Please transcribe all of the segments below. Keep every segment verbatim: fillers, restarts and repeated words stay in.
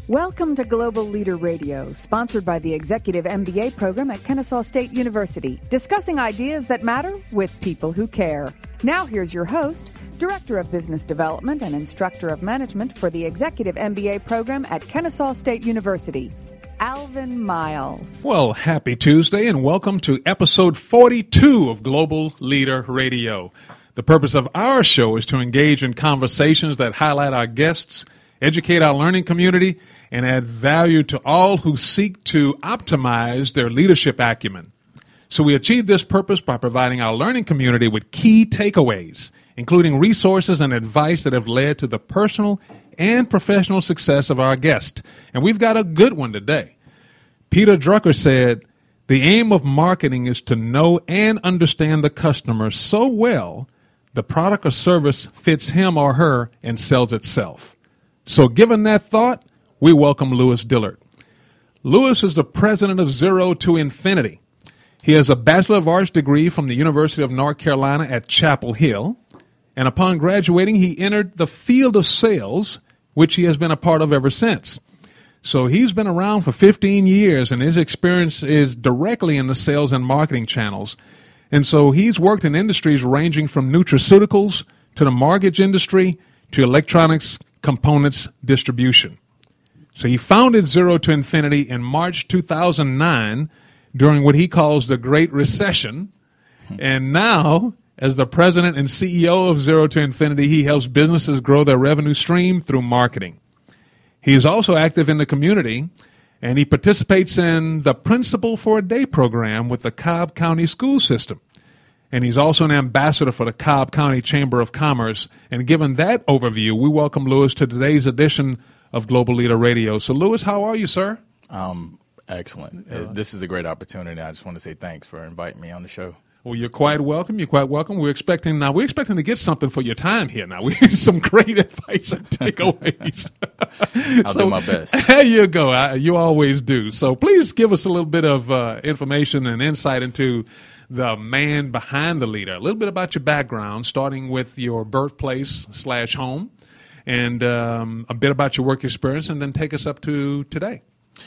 Welcome to Global Leader Radio, sponsored by the Executive M B A program at Kennesaw State University, discussing ideas that matter with people who care. Now here's your host, Director of Business Development and Instructor of Management for the Executive M B A program at Kennesaw State University, Alvin Miles. Well, happy Tuesday and welcome to episode forty-two of Global Leader Radio. The purpose of our show is to engage in conversations that highlight our guests, educate our learning community, and add value to all who seek to optimize their leadership acumen. So we achieve this purpose by providing our learning community with key takeaways, including resources and advice that have led to the personal and professional success of our guest. And we've got a good one today. Peter Drucker said, "The aim of marketing is to know and understand the customer so well the product or service fits him or her and sells itself." So given that thought, we welcome Louis Dillard. Louis is the president of Zero to Infinity. He has a Bachelor of Arts degree from the University of North Carolina at Chapel Hill, and upon graduating, he entered the field of sales, which he has been a part of ever since. So he's been around for fifteen years, and his experience is directly in the sales and marketing channels. And so he's worked in industries ranging from nutraceuticals to the mortgage industry to electronics components distribution. So he founded Zero to Infinity in March two thousand nine during what he calls the Great Recession. And now, as the president and C E O of Zero to Infinity, he helps businesses grow their revenue stream through marketing. He is also active in the community, and he participates in the Principal for a Day program with the Cobb County School System. And he's also an ambassador for the Cobb County Chamber of Commerce. And given that overview, we welcome Louis to today's edition of Global Leader Radio. So, Louis, how are you, sir? Um, excellent. Uh, this is a great opportunity. I just want to say thanks for inviting me on the show. Well, you're quite welcome. You're quite welcome. We're expecting now. We're expecting to get something for your time here. Now, we have some great advice and takeaways. I'll so, do my best. There you go. I, you always do. So, please give us a little bit of uh, information and insight into the man behind the leader. A little bit about your background, starting with your birthplace slash home, and um, a bit about your work experience, and then take us up to today.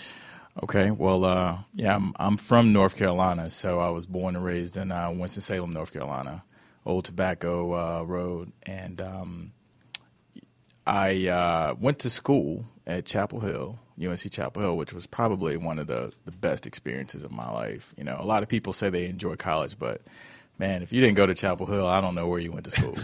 Okay. Well, uh, yeah, I'm, I'm from North Carolina, so I was born and raised in uh, Winston-Salem, North Carolina, Old Tobacco uh, Road, and um, I uh, went to school at Chapel Hill, U N C Chapel Hill, which was probably one of the, the best experiences of my life. You know, a lot of people say they enjoy college, but man, if you didn't go to Chapel Hill, I don't know where you went to school.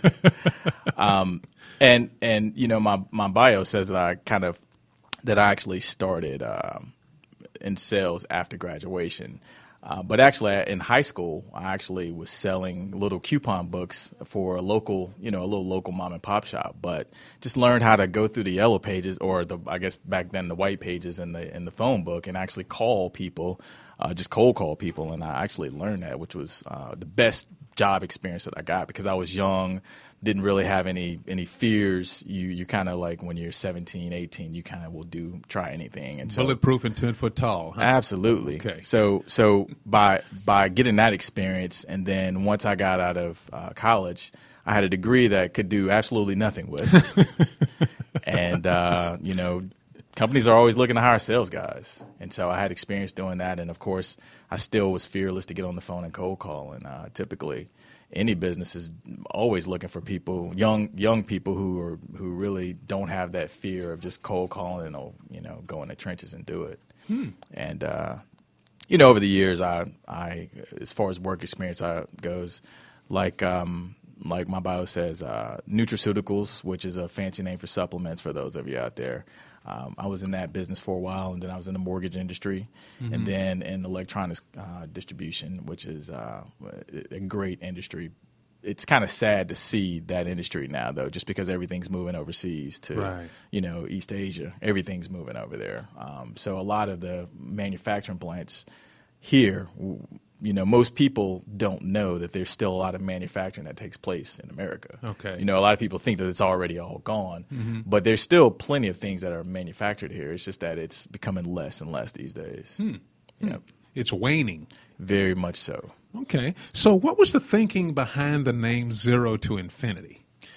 um, and and you know, my my bio says that I kind of that I actually started um, in sales after graduation. Uh, but actually, in high school, I actually was selling little coupon books for a local, you know, a little local mom and pop shop. But just learned how to go through the yellow pages, or the, I guess back then the white pages in the in the phone book, and actually call people, uh, just cold call people. And I actually learned that, which was uh, the best job experience that I got, because I was young, didn't really have any any fears. You you kind of like when you're seventeen, eighteen, you kind of will do try anything. And so, bulletproof and ten foot tall. Huh? Absolutely. Okay. So so by by getting that experience, and then once I got out of uh, college, I had a degree that I could do absolutely nothing with. and uh, you know, companies are always looking to hire sales guys, and so I had experience doing that. And of course, I still was fearless to get on the phone and cold call. And uh, typically, any business is always looking for people, young young people who are who really don't have that fear of just cold calling and you know go in the trenches and do it. Hmm. And uh, you know, over the years, I I as far as work experience I, goes, like um, like my bio says, uh, nutraceuticals, which is a fancy name for supplements for those of you out there. Um, I was in that business for a while, and then I was in the mortgage industry, mm-hmm. and then in electronics uh, distribution, which is uh, a great industry. It's kind of sad to see that industry now, though, just because everything's moving overseas to, right. you know, East Asia. Everything's moving over there. Um, so a lot of the manufacturing plants here, you know, most people don't know that there's still a lot of manufacturing that takes place in America. Okay. You know, a lot of people think that it's already all gone, mm-hmm. but there's still plenty of things that are manufactured here. It's just that it's becoming less and less these days. Hmm. Yeah. It's waning. Very much so. Okay. So what was the thinking behind the name Zero to Infinity?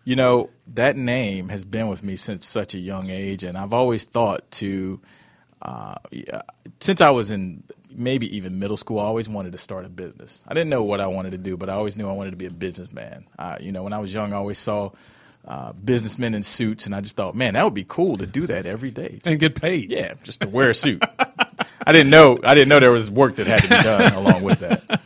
You know, that name has been with me since such a young age, and I've always thought to, uh, since I was in maybe even middle school, I always wanted to start a business. I didn't know what I wanted to do, but I always knew I wanted to be a businessman. Uh, you know, when I was young, I always saw uh, businessmen in suits, and I just thought, man, that would be cool to do that every day. Just, and get paid. Yeah, just to wear a suit. I didn't know. I didn't know there was work that had to be done along with that.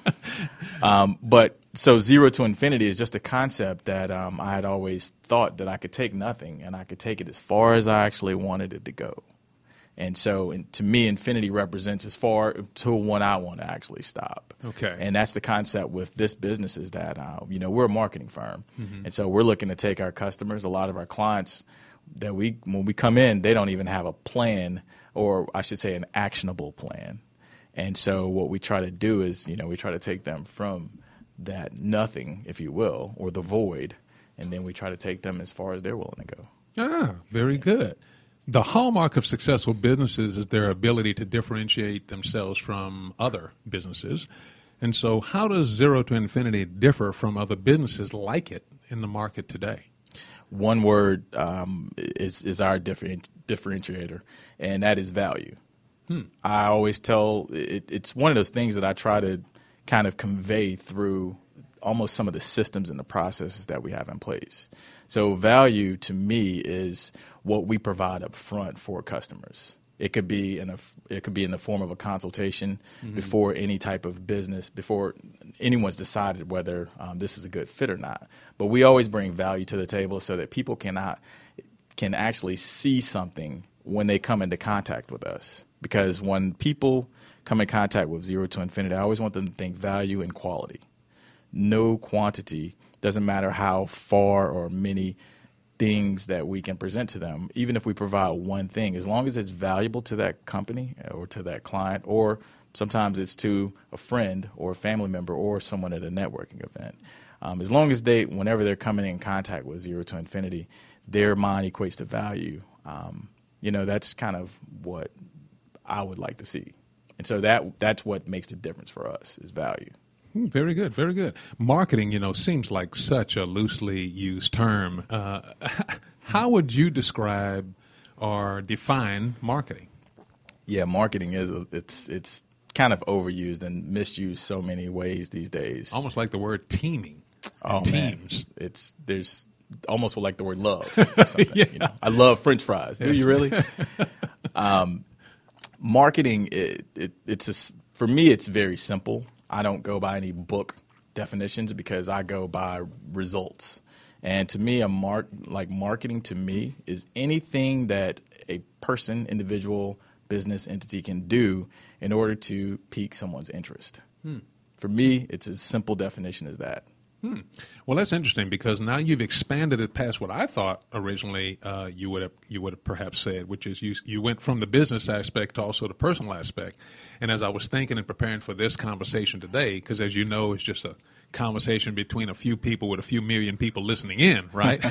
Um, but so zero to infinity is just a concept that um, I had always thought that I could take nothing and I could take it as far as I actually wanted it to go. And so and to me, infinity represents as far to when I want to actually stop. Okay. And that's the concept with this business is that, uh, you know, we're a marketing firm. Mm-hmm. And so we're looking to take our customers, a lot of our clients that we, when we come in, they don't even have a plan, or I should say an actionable plan. And so what we try to do is, you know, we try to take them from that nothing, if you will, or the void, and then we try to take them as far as they're willing to go. Ah, very good. The hallmark of successful businesses is their ability to differentiate themselves from other businesses. And so how does Zero to Infinity differ from other businesses like it in the market today? One word um, is, is our different, differentiator, and that is value. Hmm. I always tell it, it's one of those things that I try to kind of convey through almost some of the systems and the processes that we have in place. So value to me is what we provide up front for customers. It could be in a, it could be in the form of a consultation mm-hmm. before any type of business, before anyone's decided whether um, this is a good fit or not. But we always bring value to the table so that people cannot can actually see something when they come into contact with us. Because when people come in contact with Zero to Infinity, I always want them to think value and quality. No quantity, doesn't matter how far or many things that we can present to them, even if we provide one thing, as long as it's valuable to that company or to that client, or sometimes it's to a friend or a family member or someone at a networking event. Um, as long as they, whenever they're coming in contact with Zero to Infinity, their mind equates to value. Um, you know, that's kind of what I would like to see. And so that that's what makes the difference for us is value. Very good, very good. Marketing, you know, seems like such a loosely used term. Uh, how would you describe or define marketing? Yeah, marketing is a, it's it's kind of overused and misused so many ways these days. Almost like the word teaming. Oh teams. Man, it's there's almost like the word love. Or something, yeah. You know? I love French fries. Do you really? um, marketing, it, it, it's a, for me, it's very simple. I don't go by any book definitions because I go by results. And to me, a mark like marketing to me is anything that a person, individual, business entity can do in order to pique someone's interest. Hmm. For me, it's as simple definition as that. Hmm. Well, that's interesting because now you've expanded it past what I thought originally uh, you would have you would have perhaps said, which is you you went from the business aspect to also the personal aspect. And as I was thinking and preparing for this conversation today, because as you know, it's just a conversation between a few people with a few million people listening in, right?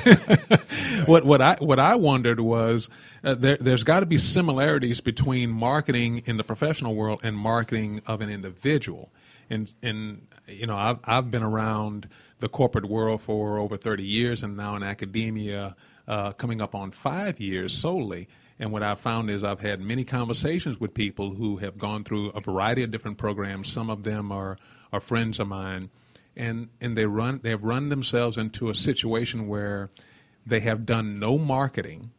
what what I what I wondered was uh, there there's got to be similarities between marketing in the professional world and marketing of an individual. And, and you know, I've, I've been around the corporate world for over thirty years and now in academia uh, coming up on five years solely. And what I've found is I've had many conversations with people who have gone through a variety of different programs. Some of them are, are friends of mine. And, and they run, they have run themselves into a situation where they have done no marketing,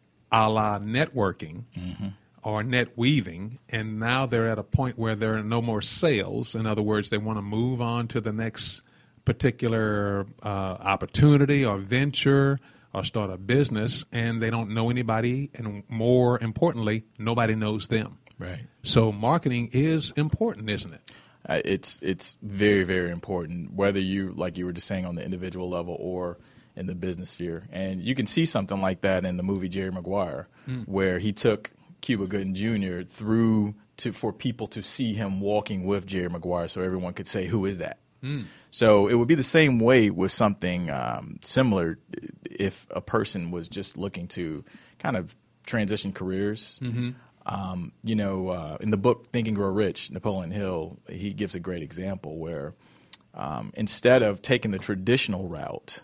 a la networking, mm-hmm. or net weaving, and now they're at a point where there are no more sales. In other words, they want to move on to the next particular uh, opportunity or venture or start a business, and they don't know anybody, and more importantly, nobody knows them. Right. So marketing is important, isn't it? Uh, it's it's very, very important, whether you, like you were just saying, on the individual level or in the business sphere. And you can see something like that in the movie Jerry Maguire, mm. where he took Cuba Gooding Junior through to for people to see him walking with Jerry Maguire so everyone could say, who is that? Mm. So it would be the same way with something um, similar if a person was just looking to kind of transition careers. Mm-hmm. Um, you know, uh, in the book Think and Grow Rich, Napoleon Hill, he gives a great example where um, instead of taking the traditional route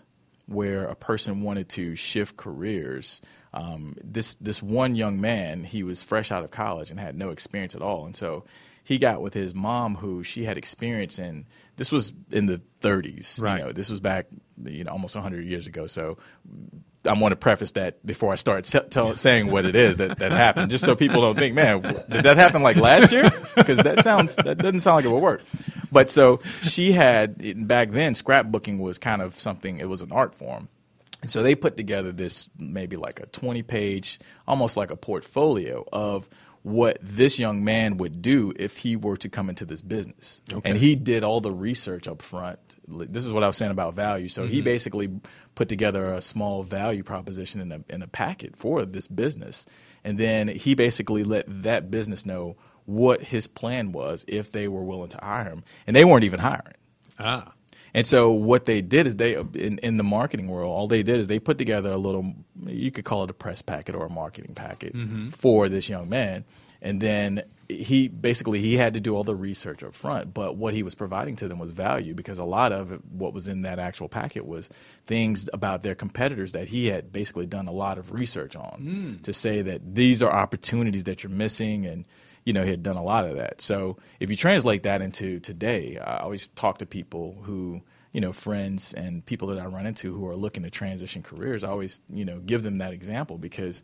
where a person wanted to shift careers. Um, this this one young man, he was fresh out of college and had no experience at all, and so he got with his mom, who she had experience in. This was in the thirties. Right. You know, this was back, you know, almost one hundred years ago. So I want to preface that before I start se- tell, saying what it is that, that happened, just so people don't think, man, did that happen like last year? Because that sounds that doesn't sound like it will work. But so she had, back then, scrapbooking was kind of something. It was an art form. And so they put together this maybe like a twenty-page, almost like a portfolio of what this young man would do if he were to come into this business. Okay. And he did all the research up front. This is what I was saying about value. So mm-hmm. he basically put together a small value proposition in a, in a packet for this business. And then he basically let that business know what his plan was if they were willing to hire him. And they weren't even hiring. Ah. And so what they did is they, in, in the marketing world, all they did is they put together a little, you could call it a press packet or a marketing packet mm-hmm. for this young man. And then he basically, he had to do all the research up front. But what he was providing to them was value, because a lot of what was in that actual packet was things about their competitors that he had basically done a lot of research on mm. to say that these are opportunities that you're missing. And you know, he had done a lot of that. So if you translate that into today, I always talk to people who, you know, friends and people that I run into who are looking to transition careers. I always, you know, give them that example, because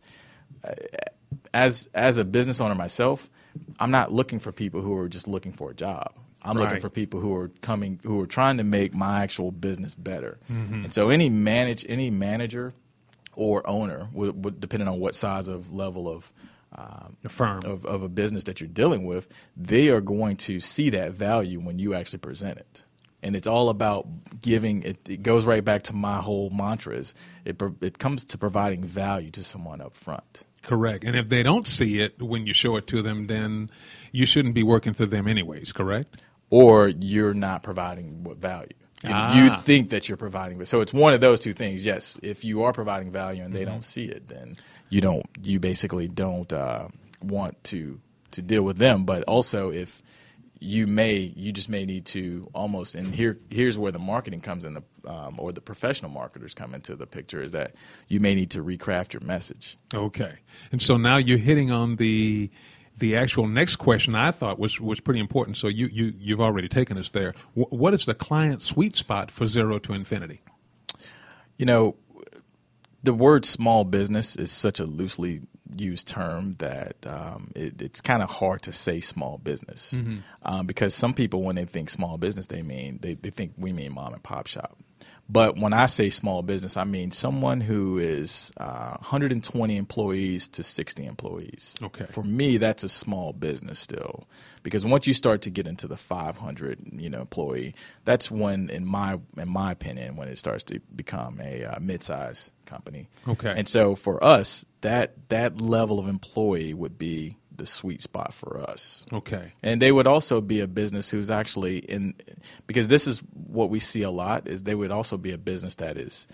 as as a business owner myself, I'm not looking for people who are just looking for a job. I'm right. looking for people who are coming, who are trying to make my actual business better. Mm-hmm. And so any manage any manager or owner, would, would, depending on what size of level of Um, a firm of, of a business that you're dealing with, they are going to see that value when you actually present it. And it's all about giving it. It goes right back to my whole mantra is it, it comes to providing value to someone up front. Correct. And if they don't see it when you show it to them, then you shouldn't be working for them anyways, correct? Or you're not providing what value. Ah. You think that you're providing. So it's one of those two things. Yes, if you are providing value and they mm-hmm. don't see it, then you don't. You basically don't uh, want to to deal with them. But also, if you may, you just may need to almost. And here, here's where the marketing comes in, the um, or the professional marketers come into the picture. Is that you may need to recraft your message. Okay, and so now you're hitting on the. The actual next question I thought was, was pretty important, so you, you, you've already taken us there. W- what is the client sweet spot for Zero to Infinity? You know, the word small business is such a loosely used term that um, it, it's kind of hard to say small business mm-hmm. um, because some people, when they think small business, they mean they, they think we mean mom and pop shop. But when I say small business, I mean someone who is uh, one hundred twenty employees to sixty employees. Okay. For me, that's a small business still, because once you start to get into the five hundred, you know, employee, that's when, in my in my opinion, when it starts to become a uh, mid-sized company. Okay. And so for us, that that level of employee would be the sweet spot for us. Okay. And they would also be a business who's actually in, because this is what we see a lot, is they would also be a business that is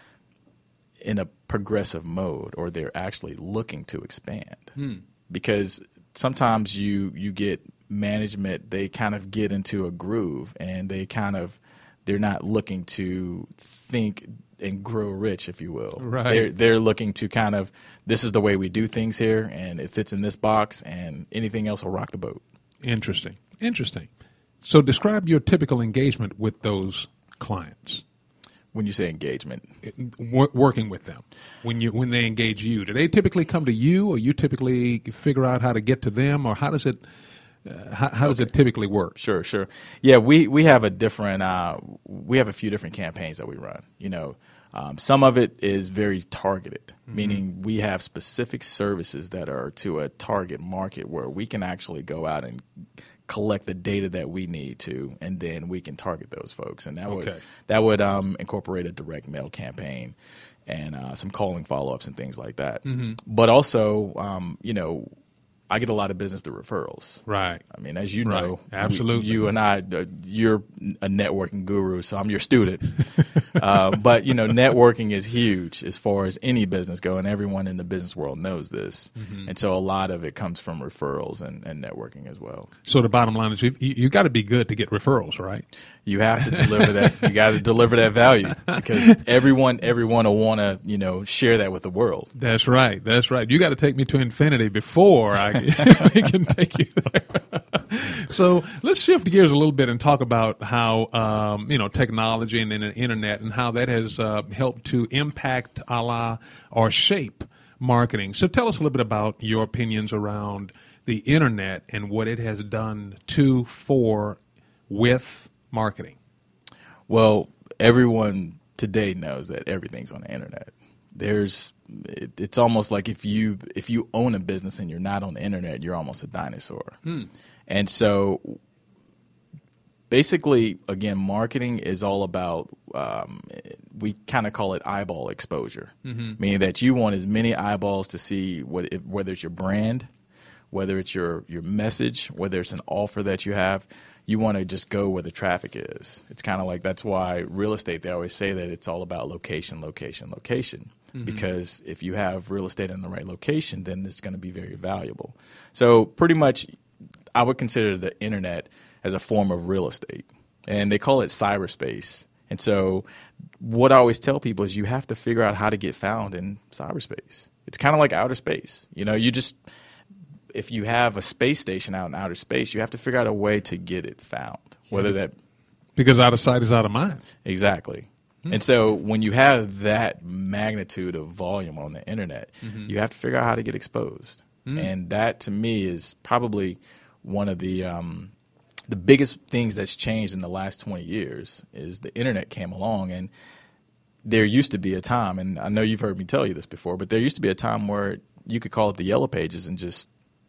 in a progressive mode, or they're actually looking to expand. Hmm. Because sometimes you you get management, they kind of get into a groove and they kind of, they're not looking to think and grow rich, if you will. Right. They're, they're looking to kind of, this is the way we do things here, and it fits in this box, and anything else will rock the boat. Interesting. Interesting. So describe your typical engagement with those clients. When you say engagement? W- working with them. When you when they engage you, do they typically come to you, or you typically figure out how to get to them, or how does it Uh, how, how does okay. it typically work? Sure, sure. Yeah, we, we have a different uh, we have a few different campaigns that we run. You know, um, some of it is very targeted, mm-hmm. meaning we have specific services that are to a target market where we can actually go out and collect the data that we need to, and then we can target those folks. And that okay. would that would um, incorporate a direct mail campaign and uh, some calling follow ups and things like that. Mm-hmm. But also, um, you know. I get a lot of business through referrals. Right. I mean, as you Right. know, Absolutely. we, you and I, uh, you're a networking guru, so I'm your student. uh, but, you know, networking is huge as far as any business go, and everyone in the business world knows this. Mm-hmm. And so a lot of it comes from referrals and, and networking as well. So the bottom line is you you got to be good to get referrals, right? You have to deliver that. You got to deliver that value because everyone, everyone will want to, you know, share that with the world. That's right. That's right. You got to take me to infinity before I we can take you there. So let's shift gears a little bit and talk about how um, you know technology and, and the internet and how that has uh, helped to impact, a la, or shape marketing. So tell us a little bit about your opinions around the internet and what it has done to, for, with marketing. Well, everyone today knows that everything's on the internet. There's, it, it's almost like if you if you own a business and you're not on the internet, you're almost a dinosaur. Hmm. And so, basically, again, marketing is all about. Um, we kind of call it eyeball exposure, mm-hmm. meaning that you want as many eyeballs to see what, if, whether it's your brand, whether it's your your message, whether it's an offer that you have. You want to just go where the traffic is. It's kind of like that's why real estate, they always say that it's all about location, location, location. Mm-hmm. Because if you have real estate in the right location, then it's going to be very valuable. So pretty much I would consider the internet as a form of real estate. And they call it cyberspace. And so what I always tell people is you have to figure out how to get found in cyberspace. It's kind of like outer space. You know, you just... If you have a space station out in outer space, you have to figure out a way to get it found, whether that... Because out of sight is out of mind. Exactly. Mm-hmm. And so when you have that magnitude of volume on the internet, mm-hmm. you have to figure out how to get exposed. Mm-hmm. And that, to me, is probably one of the um, the biggest things that's changed in the last twenty years is the internet came along. And there used to be a time, and I know you've heard me tell you this before, but there used to be a time where you could call it the Yellow Pages and just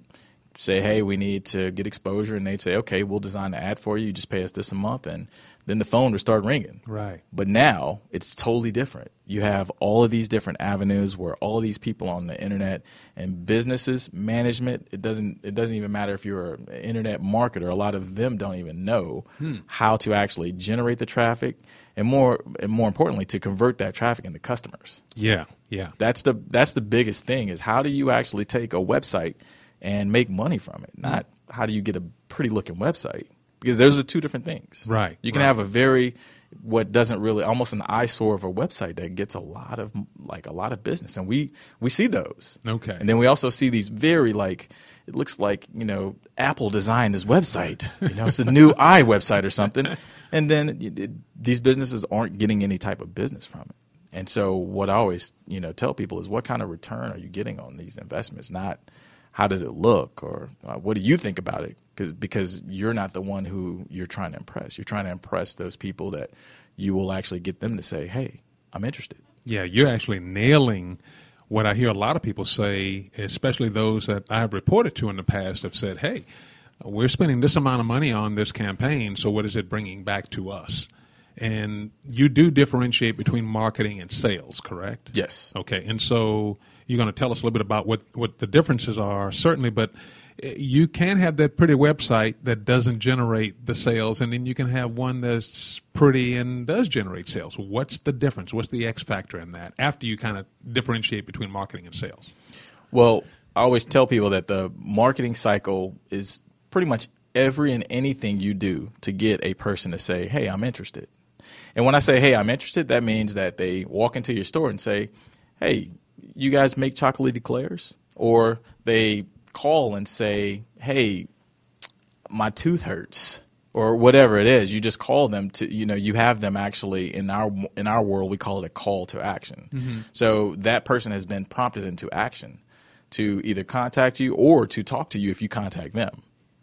say, hey, we need to get exposure, and they'd say, okay, we'll design the ad for you. You just pay us this a month, and then the phone would start ringing. Right. But now it's totally different. You have all of these different avenues where all of these people on the internet and businesses, management, it doesn't it doesn't even matter if you're an internet marketer. A lot of them don't even know hmm. how to actually generate the traffic and more and more importantly, to convert that traffic into customers. Yeah, yeah. That's the that's the biggest thing is how do you actually take a website and make money from it, not how do you get a pretty looking website, because those are two different things. Right. You can right. have a very, what doesn't really, almost an eyesore of a website that gets a lot of, like a lot of business. And we, we see those. Okay. And then we also see these very like, it looks like, you know, Apple designed this website, you know, it's a new i website or something. And then it, it, these businesses aren't getting any type of business from it. And so what I always, you know, tell people is what kind of return are you getting on these investments? Not, how does it look, or uh, what do you think about it? Cause, because you're not the one who you're trying to impress. You're trying to impress those people that you will actually get them to say, hey, I'm interested. Yeah, you're actually nailing what I hear a lot of people say, especially those that I've reported to in the past have said, hey, we're spending this amount of money on this campaign, so what is it bringing back to us? And you do differentiate between marketing and sales, correct? Yes. Okay, and so you're going to tell us a little bit about what, what the differences are, certainly, but you can have that pretty website that doesn't generate the sales, and then you can have one that's pretty and does generate sales. What's the difference? What's the X factor in that after you kind of differentiate between marketing and sales? Well, I always tell people that the marketing cycle is pretty much every and anything you do to get a person to say, hey, I'm interested. And when I say, hey, I'm interested, that means that they walk into your store and say, hey, you guys make chocolate eclairs? Or they call and say, hey, my tooth hurts, or whatever it is. You just call them to, you know, you have them actually in our in our world, we call it a call to action. Mm-hmm. So that person has been prompted into action to either contact you or to talk to you if you contact them.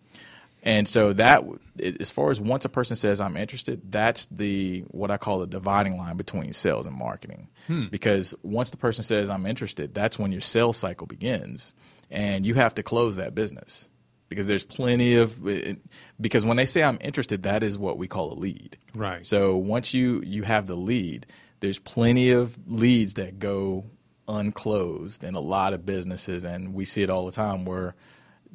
And so that, as far as once a person says, I'm interested, that's the, what I call the dividing line between sales and marketing. Hmm. Because once the person says, I'm interested, that's when your sales cycle begins. And you have to close that business because there's plenty of, because when they say I'm interested, that is what we call a lead. Right. So once you, you have the lead, there's plenty of leads that go unclosed in a lot of businesses. And we see it all the time where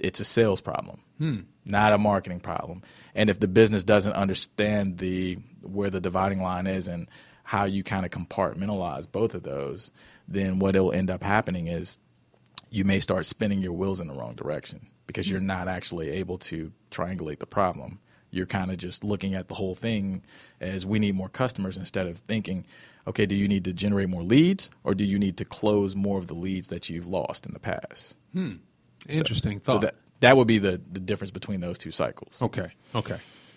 it's a sales problem, Hmm. not a marketing problem. And if the business doesn't understand the where the dividing line is and how you kind of compartmentalize both of those, then what will end up happening is you may start spinning your wheels in the wrong direction because you're not actually able to triangulate the problem. You're kind of just looking at the whole thing as we need more customers instead of thinking, okay, do you need to generate more leads or do you need to close more of the leads that you've lost in the past? Hmm. Interesting so, thought. So that, that would be the, the difference between those two cycles. Okay, okay.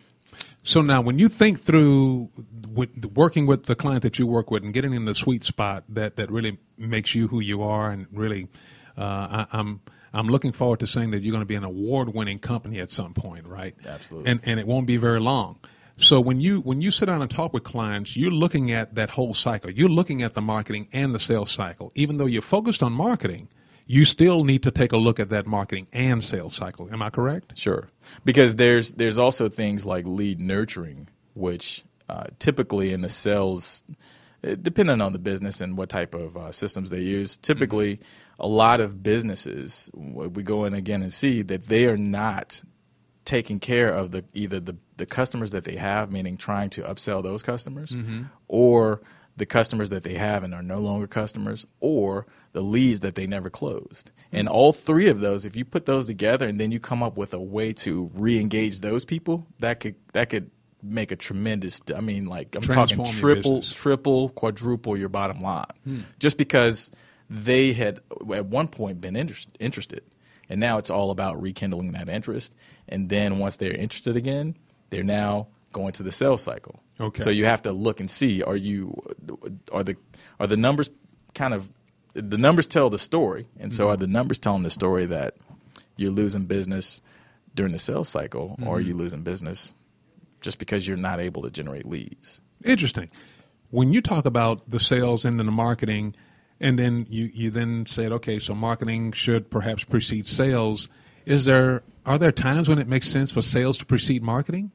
So now when you think through with, working with the client that you work with and getting in the sweet spot that, that really makes you who you are and really uh, I, I'm I'm looking forward to saying that you're going to be an award-winning company at some point, right? Absolutely. And and it won't be very long. So when you when you sit down and talk with clients, you're looking at that whole cycle. You're looking at the marketing and the sales cycle. Even though you're focused on marketing, you still need to take a look at that marketing and sales cycle. Am I correct? Sure. Because there's there's also things like lead nurturing, which uh, typically in the sales, depending on the business and what type of uh, systems they use, typically mm-hmm. a lot of businesses, we go in again and see that they are not taking care of the either the, the customers that they have, meaning trying to upsell those customers, mm-hmm. or the customers that they have and are no longer customers, or the leads that they never closed. And all three of those, if you put those together and then you come up with a way to re-engage those people, that could that could make a tremendous, I mean, like I'm Transform talking your triple, business. triple, quadruple your bottom line. Hmm. Just because they had at one point been interest, interested. And now it's all about rekindling that interest. And then once they're interested again, they're now going to the sales cycle. Okay. So you have to look and see, are you, are the, are the numbers kind of, the numbers tell the story. And so mm-hmm. are the numbers telling the story that you're losing business during the sales cycle, mm-hmm. or are you losing business just because you're not able to generate leads? Interesting. When you talk about the sales and then the marketing, and then you, you then said, okay, so marketing should perhaps precede sales. Is there are there times when it makes sense for sales to precede marketing?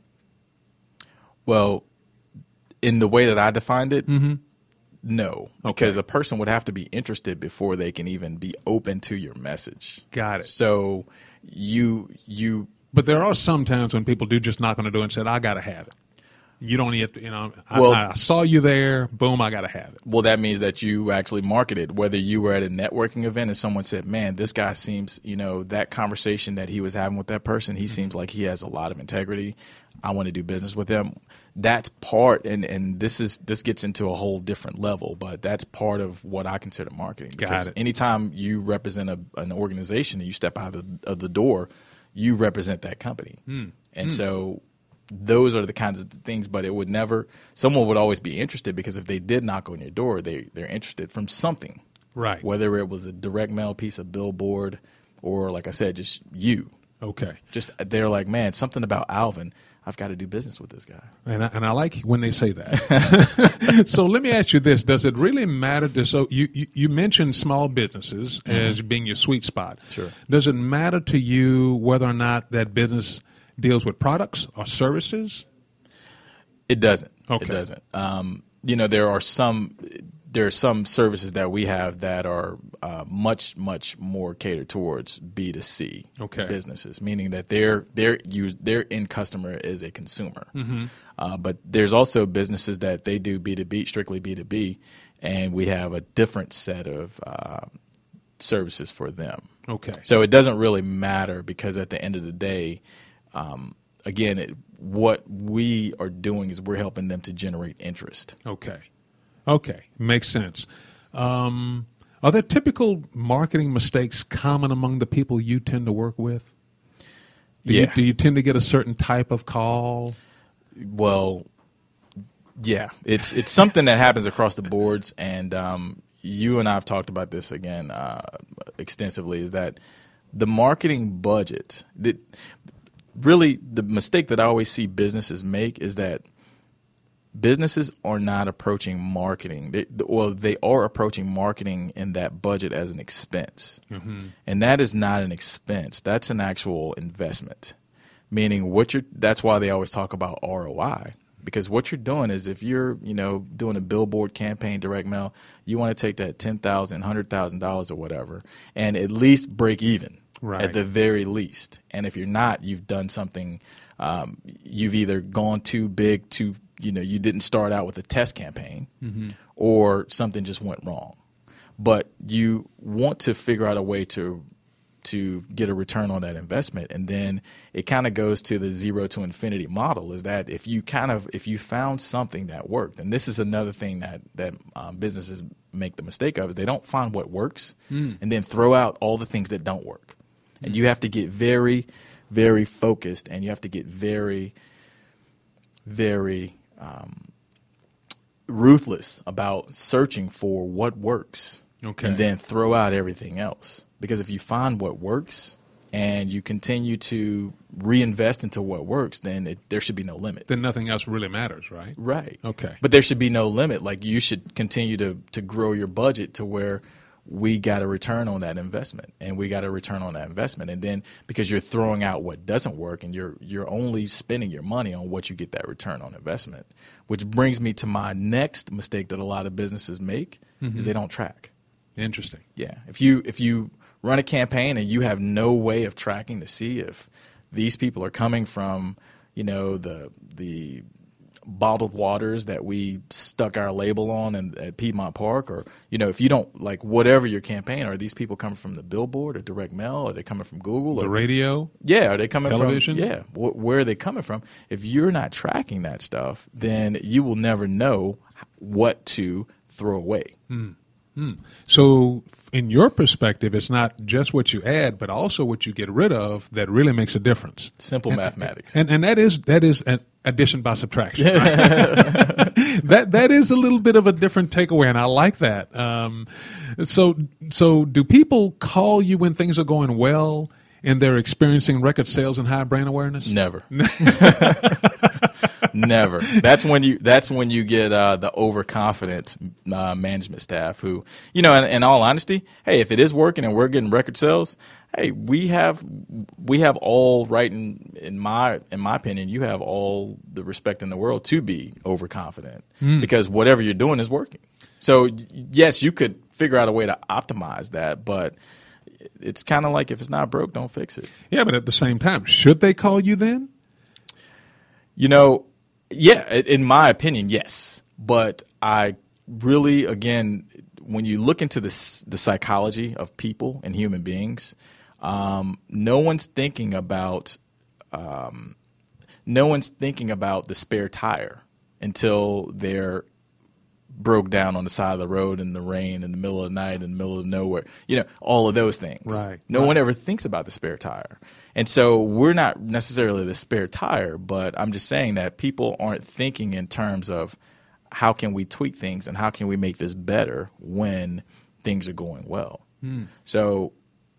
Well, in the way that I defined it, mm-hmm. no, because okay. a person would have to be interested before they can even be open to your message. Got it. So you you. But there are some times when people do just knock on the door and say, "I got to have it." You don't need to, you know, I, well, I saw you there, boom, I got to have it. Well, that means that you actually marketed, whether you were at a networking event and someone said, man, this guy seems, you know, that conversation that he was having with that person, he mm-hmm. seems like he has a lot of integrity. I want to do business with him. That's part, and, and this is this gets into a whole different level, but that's part of what I consider marketing. Because got it. Anytime you represent a, an organization and you step out of the, of the door, you represent that company. Mm. And mm. so those are the kinds of things, but it would never, someone would always be interested because if they did knock on your door, they, they're interested from something. Right. Whether it was a direct mail piece of billboard or, like I said, just you. Okay. Just they're like, man, something about Alvin. I've got to do business with this guy. And I, and I like when they say that. So let me ask you this. Does it really matter to, so you, you, you mentioned small businesses mm-hmm. as being your sweet spot. Sure. Does it matter to you whether or not that business deals with products or services? It doesn't. Okay. It doesn't. Um, you know, there are some there are some services that we have that are uh, much much more catered towards B two C okay. businesses, meaning that their their use their end customer is a consumer. Mm-hmm. Uh, but there's also businesses that they do B two B, strictly B two B, and we have a different set of uh, services for them. Okay. So it doesn't really matter because at the end of the day, Um, again, it, what we are doing is we're helping them to generate interest. Okay. Okay. Makes sense. Um, are there typical marketing mistakes common among the people you tend to work with? Do yeah. You, do you tend to get a certain type of call? Well, yeah. It's it's something that happens across the boards, and um, you and I have talked about this again uh, extensively, is that the marketing budget that – really, the mistake that I always see businesses make is that businesses are not approaching marketing. They, well, they are approaching marketing in that budget as an expense. Mm-hmm. And that is not an expense. That's an actual investment, meaning what you're, that's why they always talk about R O I. Because what you're doing is if you're, you know, doing a billboard campaign, direct mail, you want to take that ten thousand dollars, one hundred thousand dollars or whatever and at least break even. right. at the very least. And if you're not, you've done something. Um, you've either gone too big, too you know, you didn't start out with a test campaign, mm-hmm. or something just went wrong. But you want to figure out a way to to get a return on that investment. And then it kind of goes to the zero to infinity model, is that if you kind of if you found something that worked, and this is another thing that that um, businesses make the mistake of, is they don't find what works mm. and then throw out all the things that don't work. Mm. And you have to get very, very focused, and you have to get very, very um, ruthless about searching for what works. Okay. And then throw out everything else. Because if you find what works and you continue to reinvest into what works, then it, there should be no limit. Then nothing else really matters, right? Right. Okay. But there should be no limit. Like, you should continue to, to grow your budget to where we got a return on that investment, and we got a return on that investment. And then because you're throwing out what doesn't work, and you're you're only spending your money on what you get that return on investment, which brings me to my next mistake that a lot of businesses make, mm-hmm. is they don't track. Interesting. Yeah. If you if you run a campaign and you have no way of tracking to see if these people are coming from, you know, the the bottled waters that we stuck our label on in, at Piedmont Park, or, you know, if you don't, like, whatever your campaign, are these people coming from the billboard or direct mail? Are they coming from Google? The or, radio? Yeah. Are they coming television? from? Yeah. Wh- where are they coming from? If you're not tracking that stuff, then you will never know what to throw away. Hmm. Hmm. So in your perspective, it's not just what you add, but also what you get rid of that really makes a difference. Simple and, mathematics. And and that is that is an addition by subtraction. Right? that that is a little bit of a different takeaway, and I like that. Um, so so do people call you when things are going well and they're experiencing record sales and high brand awareness? Never. Never. That's when you. That's when you get uh, the overconfident uh, management staff who, you know, in, in all honesty, hey, if it is working and we're getting record sales, hey, we have we have all right in in my in my opinion, you have all the respect in the world to be overconfident mm. because whatever you're doing is working. So yes, you could figure out a way to optimize that, but it's kind of like, if it's not broke, don't fix it. Yeah, but at the same time, should they call you then? You know. Yeah, in my opinion, yes. But I really, again, when you look into this, the psychology of people and human beings, um, no one's thinking about um, no one's thinking about the spare tire until they're broke down on the side of the road in the rain, in the middle of the night, in the middle of nowhere. You know, all of those things. Right. No right. one ever thinks about the spare tire. And so we're not necessarily the spare tire, but I'm just saying that people aren't thinking in terms of how can we tweak things and how can we make this better when things are going well. Hmm. So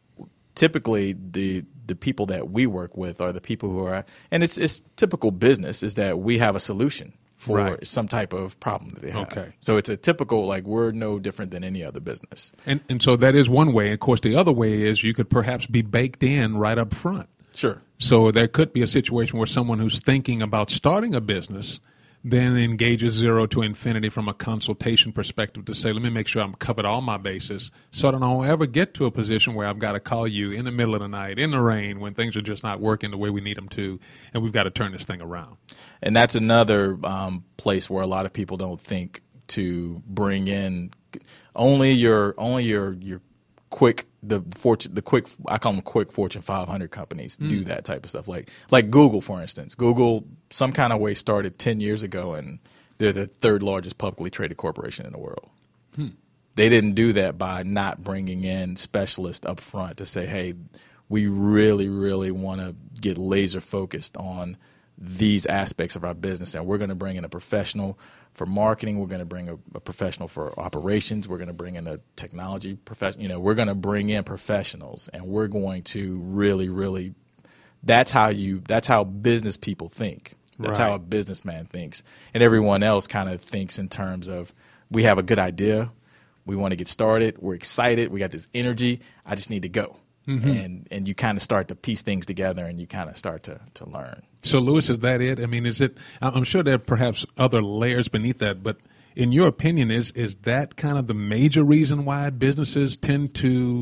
typically the the people that we work with are the people who are, and it's it's typical business, is that we have a solution for right. some type of problem that they have. Okay. So it's a typical, like, we're no different than any other business. And and so that is one way. Of course, the other way is you could perhaps be baked in right up front. Sure. So there could be a situation where someone who's thinking about starting a business then engages Zero to Infinity from a consultation perspective to say, let me make sure I'm covered all my bases so that I don't ever get to a position where I've got to call you in the middle of the night, in the rain, when things are just not working the way we need them to, and we've got to turn this thing around. And that's another um, place where a lot of people don't think to bring in only your only your your quick the fortune the quick I call them quick Fortune five hundred companies mm. do that type of stuff. Like like Google, for instance. Google some kind of way started ten years ago, and they're the third largest publicly traded corporation in the world. Hmm. They didn't do that by not bringing in specialists up front to say, hey, we really, really want to get laser focused on these aspects of our business, and we're going to bring in a professional for marketing. We're going to bring a, a professional for operations. We're going to bring in a technology professional. You know, we're going to bring in professionals, and we're going to really, really. That's how you. That's how business people think. That's right. how a businessman thinks, and everyone else kind of thinks in terms of, we have a good idea, we want to get started, we're excited, we got this energy. I just need to go. Mm-hmm. And and you kind of start to piece things together, and you kind of start to, to learn. So, Louis, is that it? I mean, is it? I'm sure there are perhaps other layers beneath that, but in your opinion, is is that kind of the major reason why businesses tend to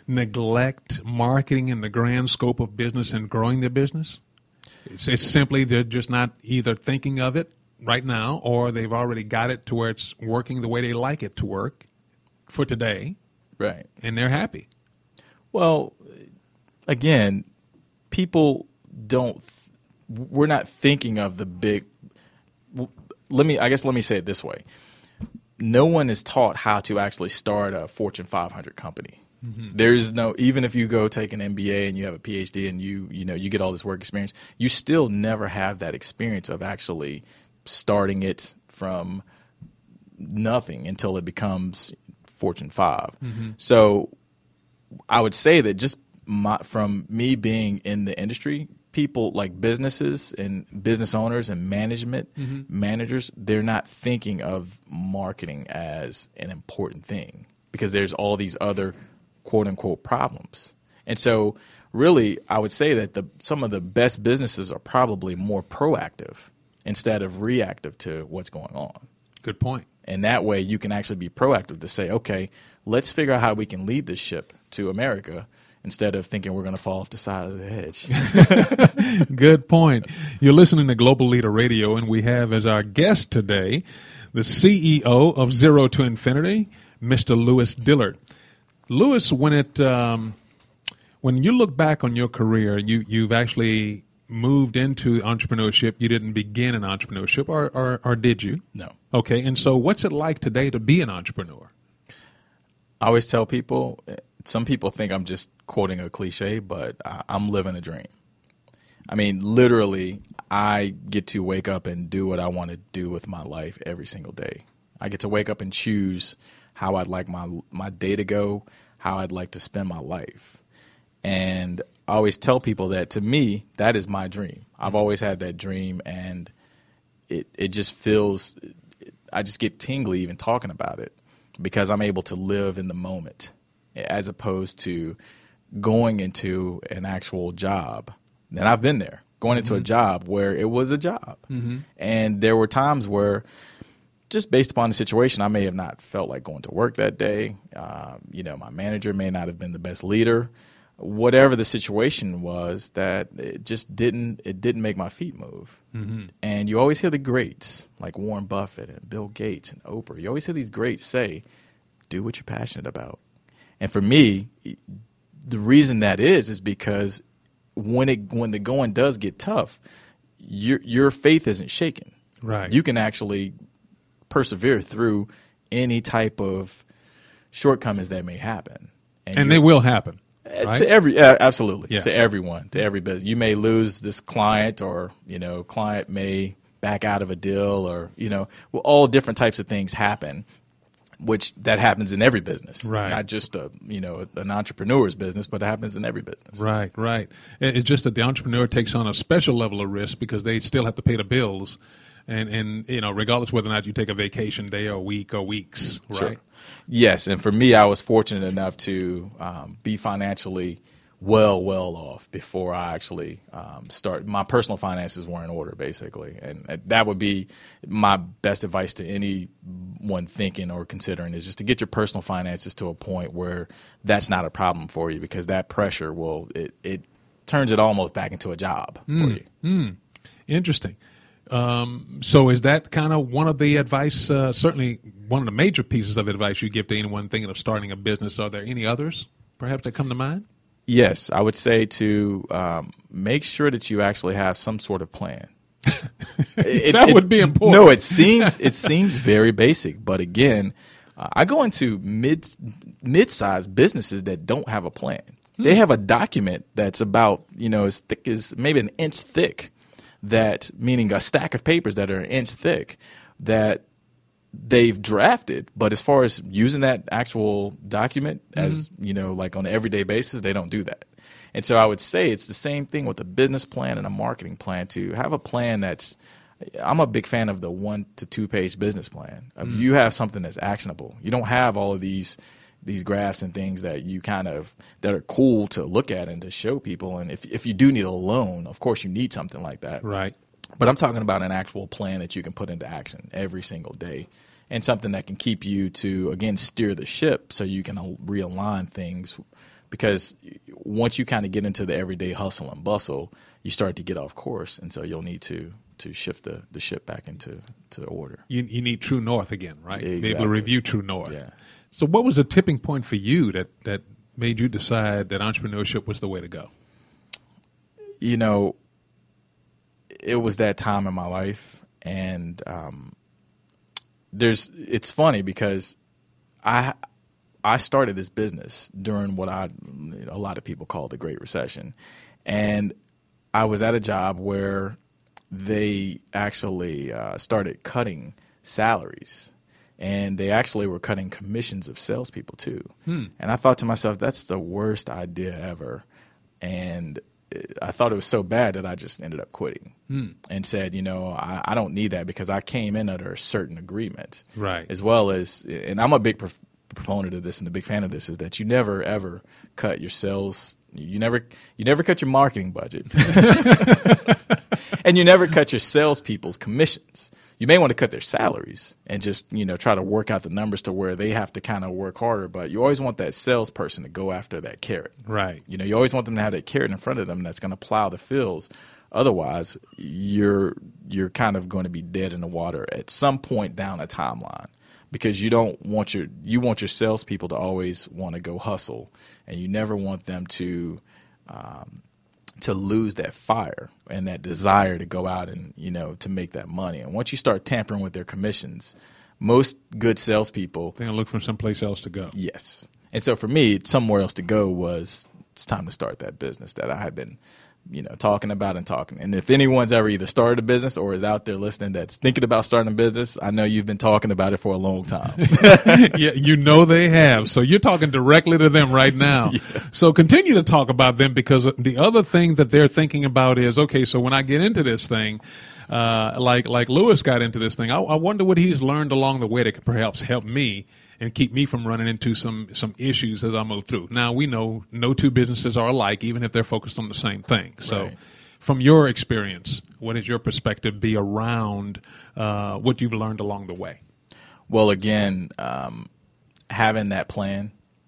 neglect marketing in the grand scope of business and growing their business? It's, it's simply they're just not either thinking of it right now, or they've already got it to where it's working the way they like it to work for today. Right. And they're happy. Well, again, people don't, we're not thinking of the big, let me, I guess let me say it this way. No one is taught how to actually start a Fortune five hundred company. Mm-hmm. There's no, even if you go take an M B A and you have a P H D and you, you know, you get all this work experience, you still never have that experience of actually starting it from nothing until it becomes Fortune five. Mm-hmm. So I would say that just my, from me being in the industry, people like businesses and business owners and management mm-hmm. managers, they're not thinking of marketing as an important thing because there's all these other quote unquote problems. And so really, I would say that the some of the best businesses are probably more proactive instead of reactive to what's going on. Good point. And that way you can actually be proactive to say, okay, let's figure out how we can lead this ship to America instead of thinking we're going to fall off the side of the hedge. Good point. You're listening to Global Leader Radio, and we have as our guest today the C E O of Zero to Infinity, Mister Louis Dillard. Louis, when it um, when you look back on your career, you you've actually moved into entrepreneurship. You didn't begin in entrepreneurship, or, or or did you? No. Okay, and so what's it like today to be an entrepreneur? I always tell people, some people think I'm just quoting a cliche, but I, I'm living a dream. I mean, literally, I get to wake up and do what I want to do with my life every single day. I get to wake up and choose how I'd like my my day to go, how I'd like to spend my life. And I always tell people that, to me, that is my dream. I've always had that dream, and it it just feels, I just get tingly even talking about it because I'm able to live in the moment as opposed to going into an actual job. And I've been there, going into mm-hmm. a job where it was a job. Mm-hmm. And there were times where, just based upon the situation, I may have not felt like going to work that day. Uh, you know, my manager may not have been the best leader. Whatever the situation was, that it just didn't it didn't make my feet move. Mm-hmm. And you always hear the greats like Warren Buffett and Bill Gates and Oprah. You always hear these greats say, do what you're passionate about. And for me, the reason that is is because when it when the going does get tough, your your faith isn't shaken. Right. You can actually persevere through any type of shortcomings that may happen. And, and they will happen. Right? To every, uh, absolutely, yeah. to everyone, to every business. You may lose this client, or you know, client may back out of a deal, or you know, well, all different types of things happen, which that happens in every business, right? Not just a you know an entrepreneur's business, but it happens in every business, right? Right. It's just that the entrepreneur takes on a special level of risk because they still have to pay the bills. And, and you know, regardless whether or not you take a vacation day or week or weeks, right? Sure. Yes, and for me, I was fortunate enough to um, be financially well, well off before I actually um, start. My personal finances were in order, basically, and uh, that would be my best advice to anyone thinking or considering is just to get your personal finances to a point where that's not a problem for you, because that pressure will it, it turns it almost back into a job mm. for you. Mm. Interesting. Um, so is that kind of one of the advice, uh, certainly one of the major pieces of advice you give to anyone thinking of starting a business? Are there any others perhaps that come to mind? Yes, I would say to um, make sure that you actually have some sort of plan. it, that it, would be important. No, it seems it seems very basic, but again, uh, I go into mid mid-sized businesses that don't have a plan. Hmm. They have a document that's about you know as thick as maybe an inch thick. That meaning a stack of papers that are an inch thick that they've drafted, but as far as using that actual document mm-hmm. as you know, like on an everyday basis, they don't do that. And so I would say it's the same thing with a business plan and a marketing plan. To have a plan that's, I'm a big fan of the one to two page business plan. If mm-hmm. you have something that's actionable, you don't have all of these. these graphs and things that you kind of that are cool to look at and to show people. And if if you do need a loan, of course you need something like that. Right. But I'm talking about an actual plan that you can put into action every single day, and something that can keep you to, again, steer the ship so you can realign things because once you kind of get into the everyday hustle and bustle, you start to get off course, and so you'll need to to shift the, the ship back into to order. You you need true north again, right? Exactly. Be able to review true north. Yeah. So what was the tipping point for you that, that made you decide that entrepreneurship was the way to go? You know, it was that time in my life, and um, there's it's funny because I I started this business during what I you know, a lot of people call the Great Recession, and I was at a job where they actually uh, started cutting salaries, and they actually were cutting commissions of salespeople too. Hmm. And I thought to myself, that's the worst idea ever. And I thought it was so bad that I just ended up quitting hmm. and said, you know, I, I don't need that, because I came in under a certain agreement. Right. As well as, and I'm a big pro- proponent of this and a big fan of this, is that you never ever cut your sales. You never, you never cut your marketing budget. And you never cut your salespeople's commissions. You may want to cut their salaries and just, you know, try to work out the numbers to where they have to kind of work harder. But you always want that salesperson to go after that carrot. Right. You know, you always want them to have that carrot in front of them that's going to plow the fields. Otherwise, you're you're kind of going to be dead in the water at some point down a timeline, because you don't want your you want your salespeople to always want to go hustle, and you never want them to um, to lose that fire and that desire to go out and, you know, to make that money. And once you start tampering with their commissions, most good salespeople, they're gonna look for someplace else to go. Yes. And so for me, somewhere else to go was, it's time to start that business that I had been, you know, talking about and talking. And if anyone's ever either started a business or is out there listening that's thinking about starting a business, I know you've been talking about it for a long time. Yeah, you know they have. So you're talking directly to them right now. Yeah. So continue to talk about them, because the other thing that they're thinking about is, okay, so when I get into this thing, uh, like like Lewis got into this thing, I, I wonder what he's learned along the way that could perhaps help me and keep me from running into some some issues as I move through. Now, we know no two businesses are alike, even if they're focused on the same thing. So right. From your experience, what is your perspective be around uh, what you've learned along the way? Well, again, um, having that plan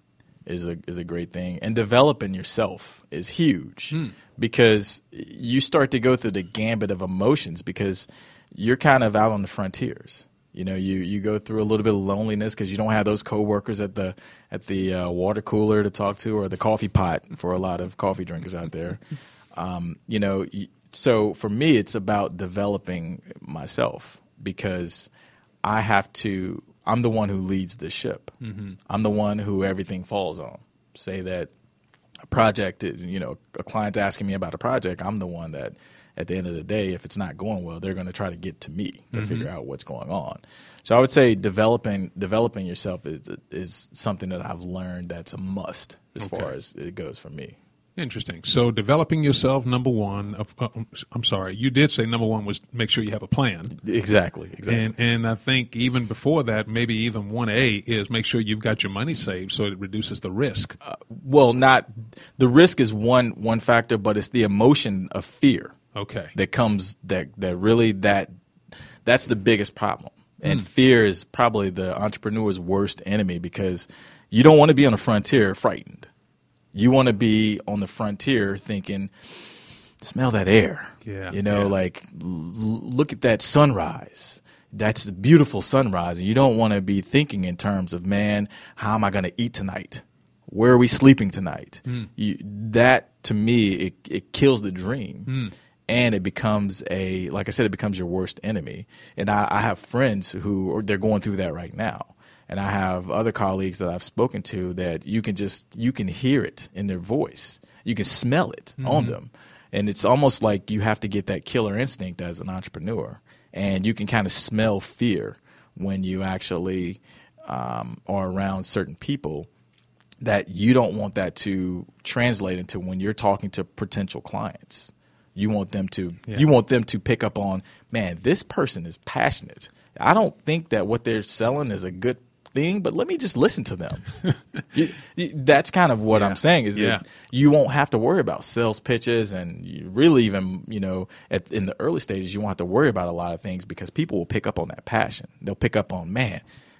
is a is a great thing, and developing yourself is huge hmm. because you start to go through the gambit of emotions, because you're kind of out on the frontiers. You know, you, you go through a little bit of loneliness because you don't have those coworkers at the at the uh, water cooler to talk to, or the coffee pot for a lot of coffee drinkers out there. Um, you know, so for me, it's about developing myself, because I have to. I'm the one who leads the ship. Mm-hmm. I'm the one who everything falls on. Say that a project, you know, a client's asking me about a project, I'm the one that, at the end of the day, if it's not going well, they're going to try to get to me to mm-hmm. figure out what's going on. So I would say developing developing yourself is is something that I've learned that's a must as okay. far as it goes for me. Interesting. So developing yourself, number one. Of, uh, I'm sorry, you did say number one was make sure you have a plan. Exactly. Exactly. And and I think even before that, maybe even one A is make sure you've got your money saved so it reduces the risk. Uh, well, not the risk is one one factor, but it's the emotion of fear. Okay. That comes that that really that that's the biggest problem. And mm. fear is probably the entrepreneur's worst enemy, because you don't want to be on the frontier frightened. You want to be on the frontier thinking, smell that air. Yeah. You know, yeah. like l- look at that sunrise. That's a beautiful sunrise. And you don't want to be thinking in terms of, man, how am I going to eat tonight? Where are we sleeping tonight? Mm. You, that to me, it, it kills the dream. Mm. And it becomes a, like I said, it becomes your worst enemy. And I, I have friends who are, they're going through that right now. And I have other colleagues that I've spoken to that you can just, you can hear it in their voice. You can smell it mm-hmm. on them. And it's almost like you have to get that killer instinct as an entrepreneur. And you can kind of smell fear when you actually um, are around certain people, that you don't want that to translate into when you're talking to potential clients. You want them to yeah. you want them to pick up on, man, this person is passionate. I don't think that what they're selling is a good thing, but let me just listen to them. you, you, that's kind of what yeah. I'm saying, is yeah. that you won't have to worry about sales pitches, and you really even, you know, at, in the early stages, you won't have to worry about a lot of things, because people will pick up on that passion. They'll pick up on, man,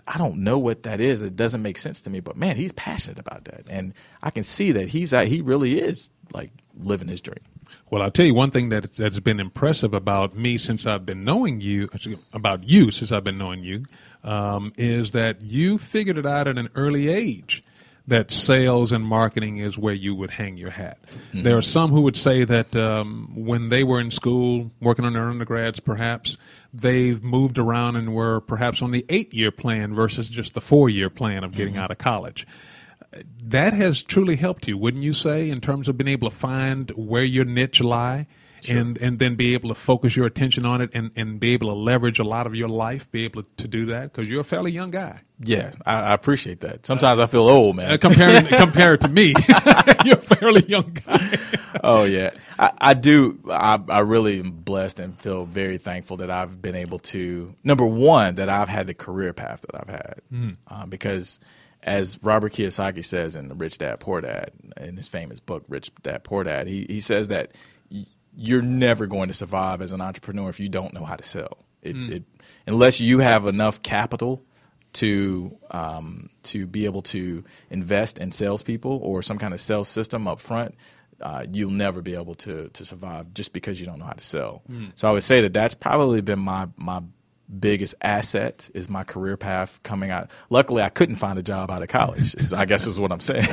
I don't know what that is. It doesn't make sense to me. But man, he's passionate about that, and I can see that he's uh, he really is like living his dream. Well, I'll tell you one thing that that's been impressive about me since I've been knowing you, about you since I've been knowing you, um, is that you figured it out at an early age that sales and marketing is where you would hang your hat. Mm-hmm. There are some who would say that um, when they were in school, working on their undergrads perhaps, they've moved around and were perhaps on the eight-year plan versus just the four-year plan of getting mm-hmm. out of college. That has truly helped you, wouldn't you say, in terms of being able to find where your niche lie sure. and, and then be able to focus your attention on it and, and be able to leverage a lot of your life, be able to do that? Because you're a fairly young guy. Yeah, I, I appreciate that. Sometimes uh, I feel old, man. Uh, compared, compared to me, you're a fairly young guy. Oh, yeah. I, I do. I, I really am blessed and feel very thankful that I've been able to, number one, that I've had the career path that I've had. Mm. Um, because as Robert Kiyosaki says in the Rich Dad, Poor Dad, in his famous book, Rich Dad, Poor Dad, he, he says that y- you're never going to survive as an entrepreneur if you don't know how to sell. It, mm. it, unless you have enough capital to um, to be able to invest in salespeople or some kind of sales system up front, uh, you'll never be able to to survive just because you don't know how to sell. Mm. So I would say that that's probably been my my biggest asset is my career path coming out. Luckily, I couldn't find a job out of college, is, I guess is what I'm saying.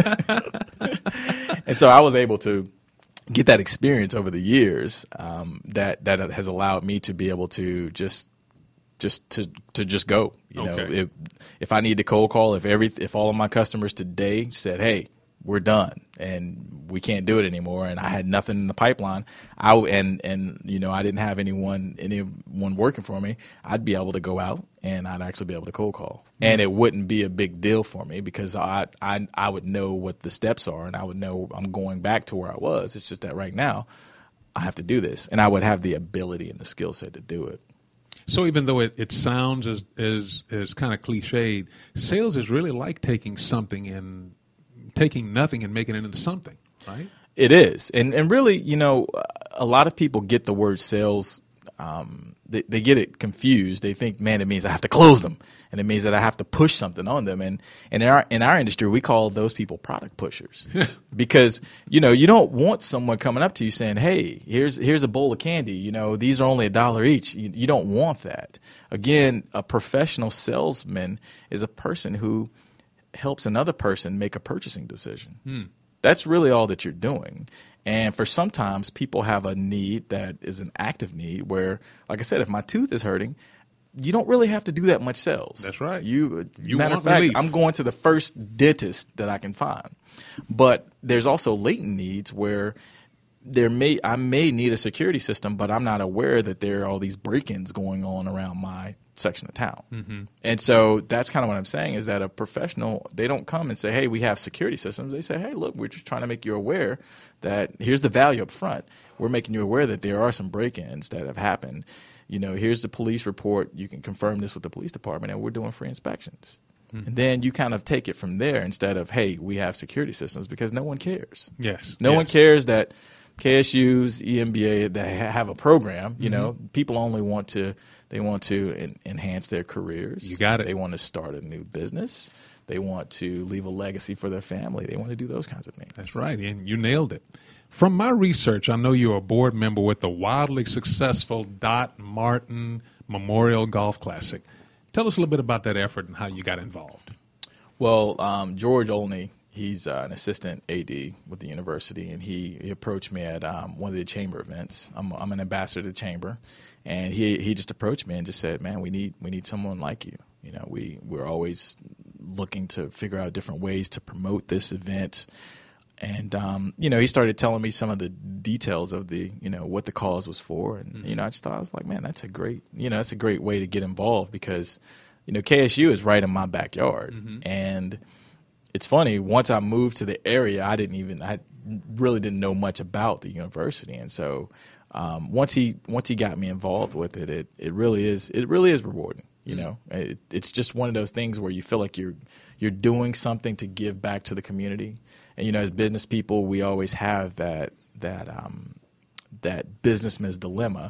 And so I was able to get that experience over the years um, that, that has allowed me to be able to just just to to just go. You okay. know, if, if I need to cold call, if every if all of my customers today said, hey, we're done and we can't do it anymore, and I had nothing in the pipeline, I and and you know I didn't have anyone anyone working for me, I'd be able to go out and I'd actually be able to cold call, mm-hmm. and it wouldn't be a big deal for me because I I I would know what the steps are and I would know I'm going back to where I was. It's just that right now I have to do this, and I would have the ability and the skill set to do it. So even though it, it sounds as as as kind of cliched, sales is really like taking something and taking nothing and making it into something, right? It is. And and really, you know, a lot of people get the word sales, um, they, they get it confused. They think, man, it means I have to close them. And it means that I have to push something on them. And, and in our in our industry, we call those people product pushers. Because, you know, you don't want someone coming up to you saying, hey, here's here's a bowl of candy. You know, these are only a dollar each. You, you don't want that. Again, a professional salesman is a person who helps another person make a purchasing decision. Hmm. That's really all that you're doing. And for sometimes people have a need that is an active need where, like I said, if my tooth is hurting, you don't really have to do that much sales. That's right. You, you matter want of fact, relief. I'm going to the first dentist that I can find. But there's also latent needs where there may I may need a security system, but I'm not aware that there are all these break-ins going on around my section of town. Mm-hmm. And so that's kind of what I'm saying is that a professional, they don't come and say, hey, we have security systems. They say, hey, look, we're just trying to make you aware that here's the value up front. We're making you aware that there are some break-ins that have happened. You know, here's the police report. You can confirm this with the police department, and we're doing free inspections. Mm-hmm. And then you kind of take it from there instead of, hey, we have security systems, because no one cares. Yes. No yes. one cares that K S Us, E M B A, they have a program. You mm-hmm. know, people only want to they want to en- enhance their careers. You got it. They want to start a new business. They want to leave a legacy for their family. They want to do those kinds of things. That's right, and you nailed it. From my research, I know you're a board member with the wildly successful Dot Martin Memorial Golf Classic. Tell us a little bit about that effort and how you got involved. Well, um, George Olney, he's uh, an assistant A D with the university, and he, he approached me at um, one of the chamber events. I'm, I'm an ambassador to the chamber, and he he just approached me and just said, "Man, we need we need someone like you. You know, we we're always looking to figure out different ways to promote this event." And um, you know, he started telling me some of the details of the you know what the cause was for, and mm-hmm. you know, I just thought I was like, man, that's a great you know that's a great way to get involved, because you know K S U is right in my backyard, mm-hmm. and it's funny, once I moved to the area, I didn't even I really didn't know much about the university, and so um, once he once he got me involved with it, it it really is it really is rewarding. You know, it, it's just one of those things where you feel like you're you're doing something to give back to the community. And you know, as business people, we always have that that um, that businessman's dilemma.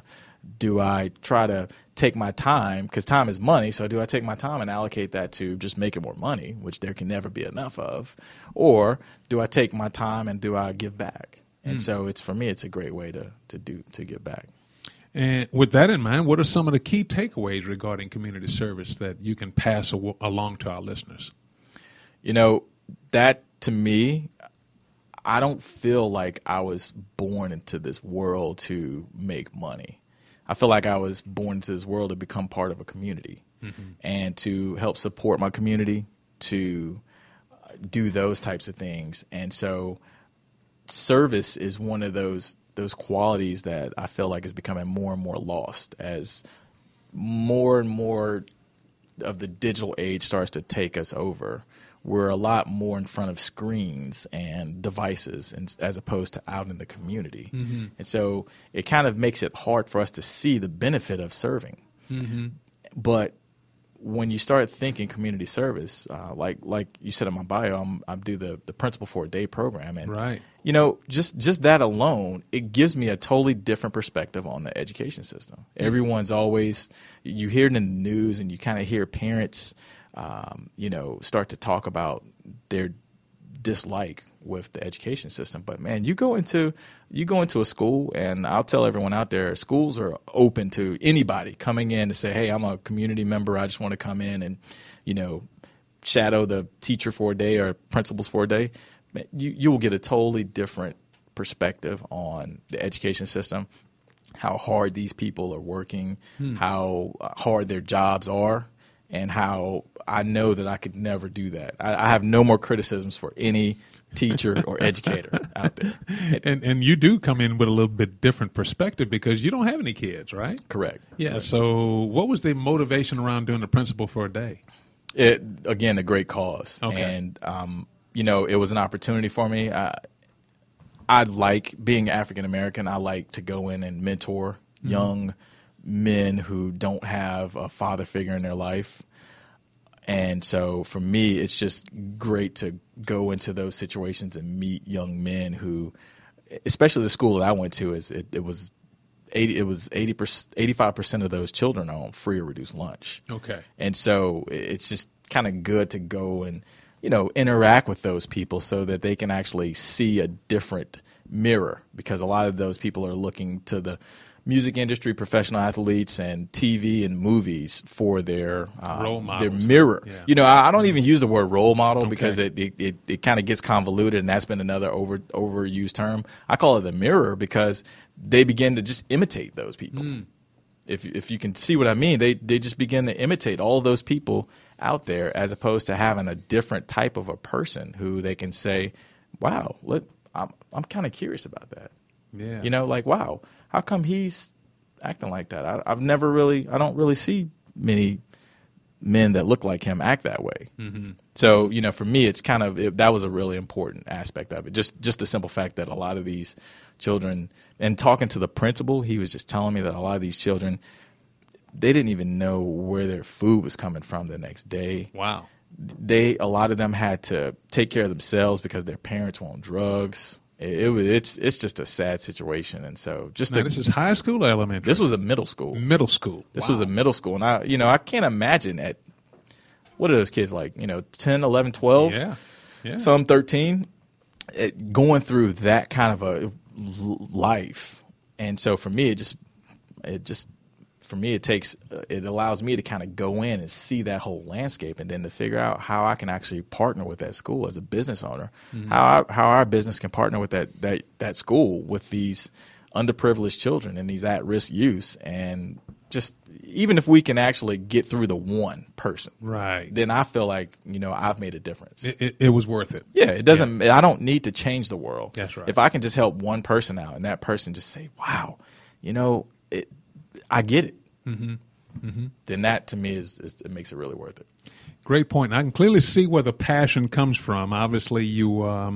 do I try to take my time, because time is money, so do I take my time and allocate that to just making more money, which there can never be enough of, or do I take my time and do I give back? And mm. so it's for me, it's a great way to to do to give back. And with that in mind, what are some of the key takeaways regarding community service that you can pass a- along to our listeners? You know, that to me, I don't feel like I was born into this world to make money. I feel like I was born into this world to become part of a community mm-hmm. and to help support my community, to do those types of things. And so service is one of those those qualities that I feel like is becoming more and more lost as more and more of the digital age starts to take us over. We're a lot more in front of screens and devices and, as opposed to out in the community. Mm-hmm. And so it kind of makes it hard for us to see the benefit of serving. Mm-hmm. But when you start thinking community service, uh, like like you said in my bio, I'm, I do the, the Principal for a Day program. And, right. you know, just, just that alone, it gives me a totally different perspective on the education system. Mm-hmm. Everyone's always, you hear it in the news and you kind of hear parents – Um, you know, start to talk about their dislike with the education system. But man, you go into you go into a school, and I'll tell everyone out there, schools are open to anybody coming in to say, "Hey, I'm a community member. I just want to come in and, you know, shadow the teacher for a day or principals for a day." Man, you you will get a totally different perspective on the education system, how hard these people are working, hmm. how hard their jobs are. And how I know that I could never do that. I, I have no more criticisms for any teacher or educator out there. And and you do come in with a little bit different perspective because you don't have any kids, right? Correct. Yeah. Correct. So what was the motivation around doing the Principal for a Day? It again, a great cause. Okay. And, um, you know, it was an opportunity for me. I, I like being African American. I like to go in and mentor mm-hmm. young men who don't have a father figure in their life. And so for me, it's just great to go into those situations and meet young men who, especially the school that I went to, is it, it was eighty, it was eighty percent, eighty-five percent of those children are on free or reduced lunch. Okay. And so it's just kind of good to go and, you know, interact with those people so that they can actually see a different mirror, because a lot of those people are looking to the music industry, professional athletes, and T V and movies for their uh, role models. Their mirror. Yeah. You know, I, I don't even use the word role model okay. because it it, it, it kind of gets convoluted, and that's been another over overused term. I call it the mirror because they begin to just imitate those people. Mm. If if you can see what I mean, they they just begin to imitate all those people out there, as opposed to having a different type of a person who they can say, "Wow, look, I'm I'm kind of curious about that." Yeah. You know, like, wow, how come he's acting like that? I, I've never really, I don't really see many men that look like him act that way. Mm-hmm. So, you know, for me, it's kind of, it, that was a really important aspect of it. Just, just the simple fact that a lot of these children, and talking to the principal, he was just telling me that a lot of these children, they didn't even know where their food was coming from the next day. Wow. They, a lot of them had to take care of themselves because their parents were on drugs. It, it was it's it's just a sad situation, and so just now, to, this is high school or elementary? This was a middle school. Middle school. This wow. was a middle school, and I you know I can't imagine at what are those kids like? You know, ten, eleven, twelve Yeah, yeah. Some thirteen, it, going through that kind of a life, and so for me, it just it just for me it takes it allows me to kind of go in and see that whole landscape, and then to figure out how I can actually partner with that school as a business owner, mm-hmm. how I, how our business can partner with that that that school with these underprivileged children and these at-risk youths, and just even if we can actually get through the one person, right, then I feel like, you know, I've made a difference. It, it, it was worth it. Yeah, it doesn't. Yeah. I don't need to change the world. That's right. If I can just help one person out, and that person just say, "Wow, you know, it, I get it," mm-hmm. Mm-hmm. then that to me is, is it makes it really worth it. Great point. I can clearly see where the passion comes from. Obviously, you um,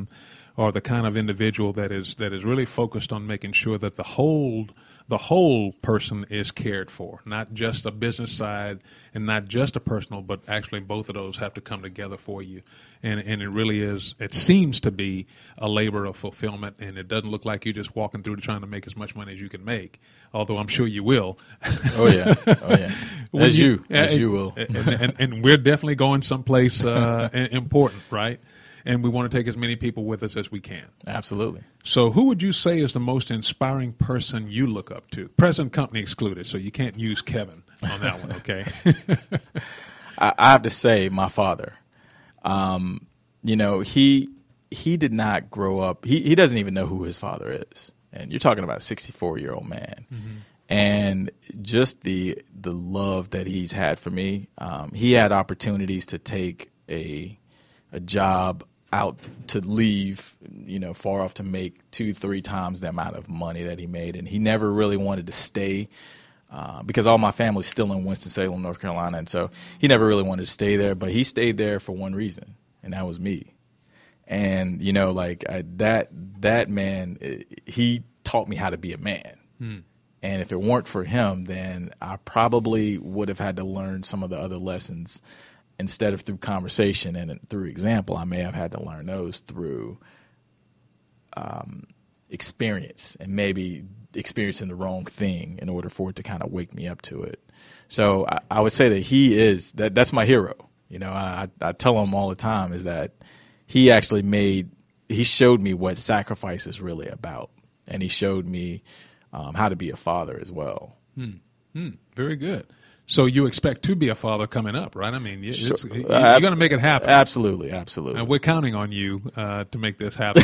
are the kind of individual that is that is really focused on making sure that the whole the whole person is cared for, not just a business side and not just a personal, but actually both of those have to come together for you. And and it really is, it seems to be a labor of fulfillment, and it doesn't look like you're just walking through trying to make as much money as you can make, although I'm sure you will. Oh, yeah. Oh, yeah. As you, you as you will. And, and, and we're definitely going someplace uh, important, right? And we want to take as many people with us as we can. Absolutely. So who would you say is the most inspiring person you look up to? Present company excluded, so you can't use Kevin on that one, okay? I, I have to say my father. Um, you know, he he did not grow up. He, he doesn't even know who his father is. And you're talking about a sixty-four-year-old man. Mm-hmm. And just the the love that he's had for me. Um, he had opportunities to take a a job out to leave, you know, far off to make two, three times the amount of money that he made. And he never really wanted to stay uh, because all my family's still in Winston-Salem, North Carolina. And so he never really wanted to stay there. But he stayed there for one reason, and that was me. And, you know, like I, that that man, he taught me how to be a man. Hmm. And if it weren't for him, then I probably would have had to learn some of the other lessons. Instead of through conversation and through example, I may have had to learn those through um, experience and maybe experiencing the wrong thing in order for it to kind of wake me up to it. So I, I would say that he is that that's my hero. You know, I, I tell him all the time is that he actually made he showed me what sacrifice is really about, and he showed me um, how to be a father as well. Hmm. Hmm. Very good. So you expect to be a father coming up, right? I mean, it's, sure. you're uh, going to make it happen. Absolutely, absolutely. And we're counting on you uh, to make this happen.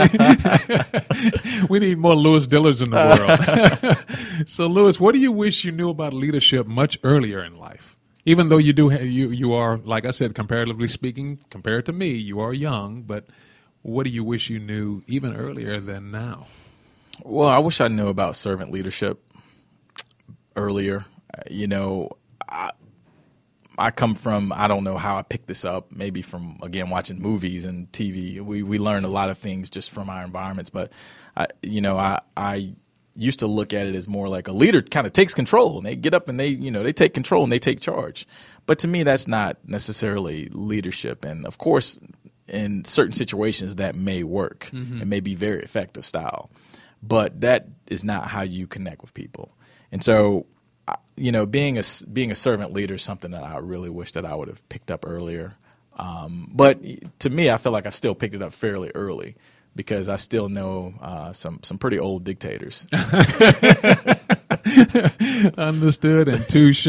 We need more Louis Dillards in the world. So, Louis, what do you wish you knew about leadership much earlier in life? Even though you do, have, you you are, like I said, comparatively speaking, compared to me, you are young. But what do you wish you knew even earlier than now? Well, I wish I knew about servant leadership earlier. You know, I, I come from, I don't know how I picked this up, maybe from, again, watching movies and T V. We we learn a lot of things just from our environments. But, I, you know, I, I used to look at it as more like a leader kind of takes control. And they get up and they, you know, they take control and they take charge. But to me, that's not necessarily leadership. And, of course, in certain situations that may work. Mm-hmm. It may be very effective style. But that is not how you connect with people. And so, you know, being a being a servant leader is something that I really wish that I would have picked up earlier. Um, but to me, I feel like I've still picked it up fairly early because I still know uh, some some pretty old dictators. Understood and touche.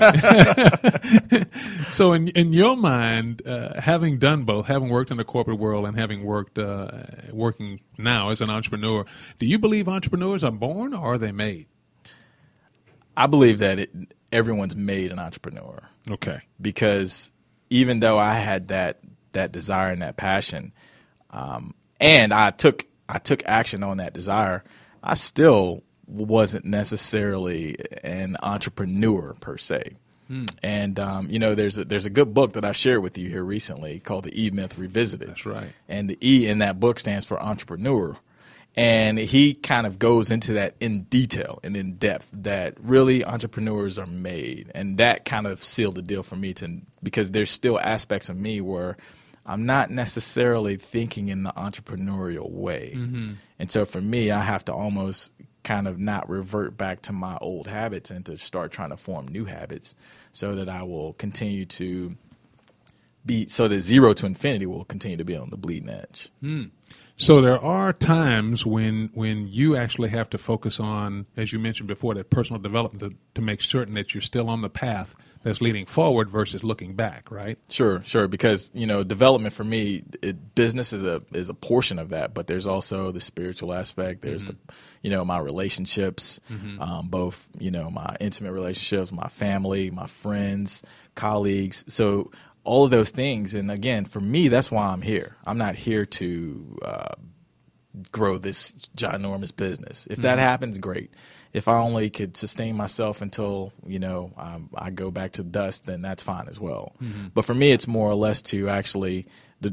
So in in your mind, uh, having done both, having worked in the corporate world and having worked uh, working now as an entrepreneur, do you believe entrepreneurs are born or are they made? I believe that it, everyone's made an entrepreneur. Okay. Because even though I had that that desire and that passion, um, and I took I took action on that desire, I still wasn't necessarily an entrepreneur per se. Hmm. And um, you know, there's a, there's a good book that I shared with you here recently called The E Myth Revisited. That's right. And the E in that book stands for entrepreneur. And he kind of goes into that in detail and in depth that really entrepreneurs are made. And that kind of sealed the deal for me to because there's still aspects of me where I'm not necessarily thinking in the entrepreneurial way. Mm-hmm. And so for me, I have to almost kind of not revert back to my old habits and to start trying to form new habits so that I will continue to be so that zero to infinity will continue to be on the bleeding edge. Mm. So there are times when when you actually have to focus on, as you mentioned before, that personal development to, to make certain that you're still on the path that's leading forward versus looking back, right? Sure, sure. Because, you know, development for me, it, business is a is a portion of that, but there's also the spiritual aspect. There's mm-hmm. the, you know, my relationships, mm-hmm. um, both, you know, my intimate relationships, my family, my friends, colleagues. So all of those things. And again, for me, that's why I'm here. I'm not here to uh, grow this ginormous business. If that mm-hmm. happens, great. If I only could sustain myself until, you know, um, I go back to dust, then that's fine as well. Mm-hmm. But for me, it's more or less to actually the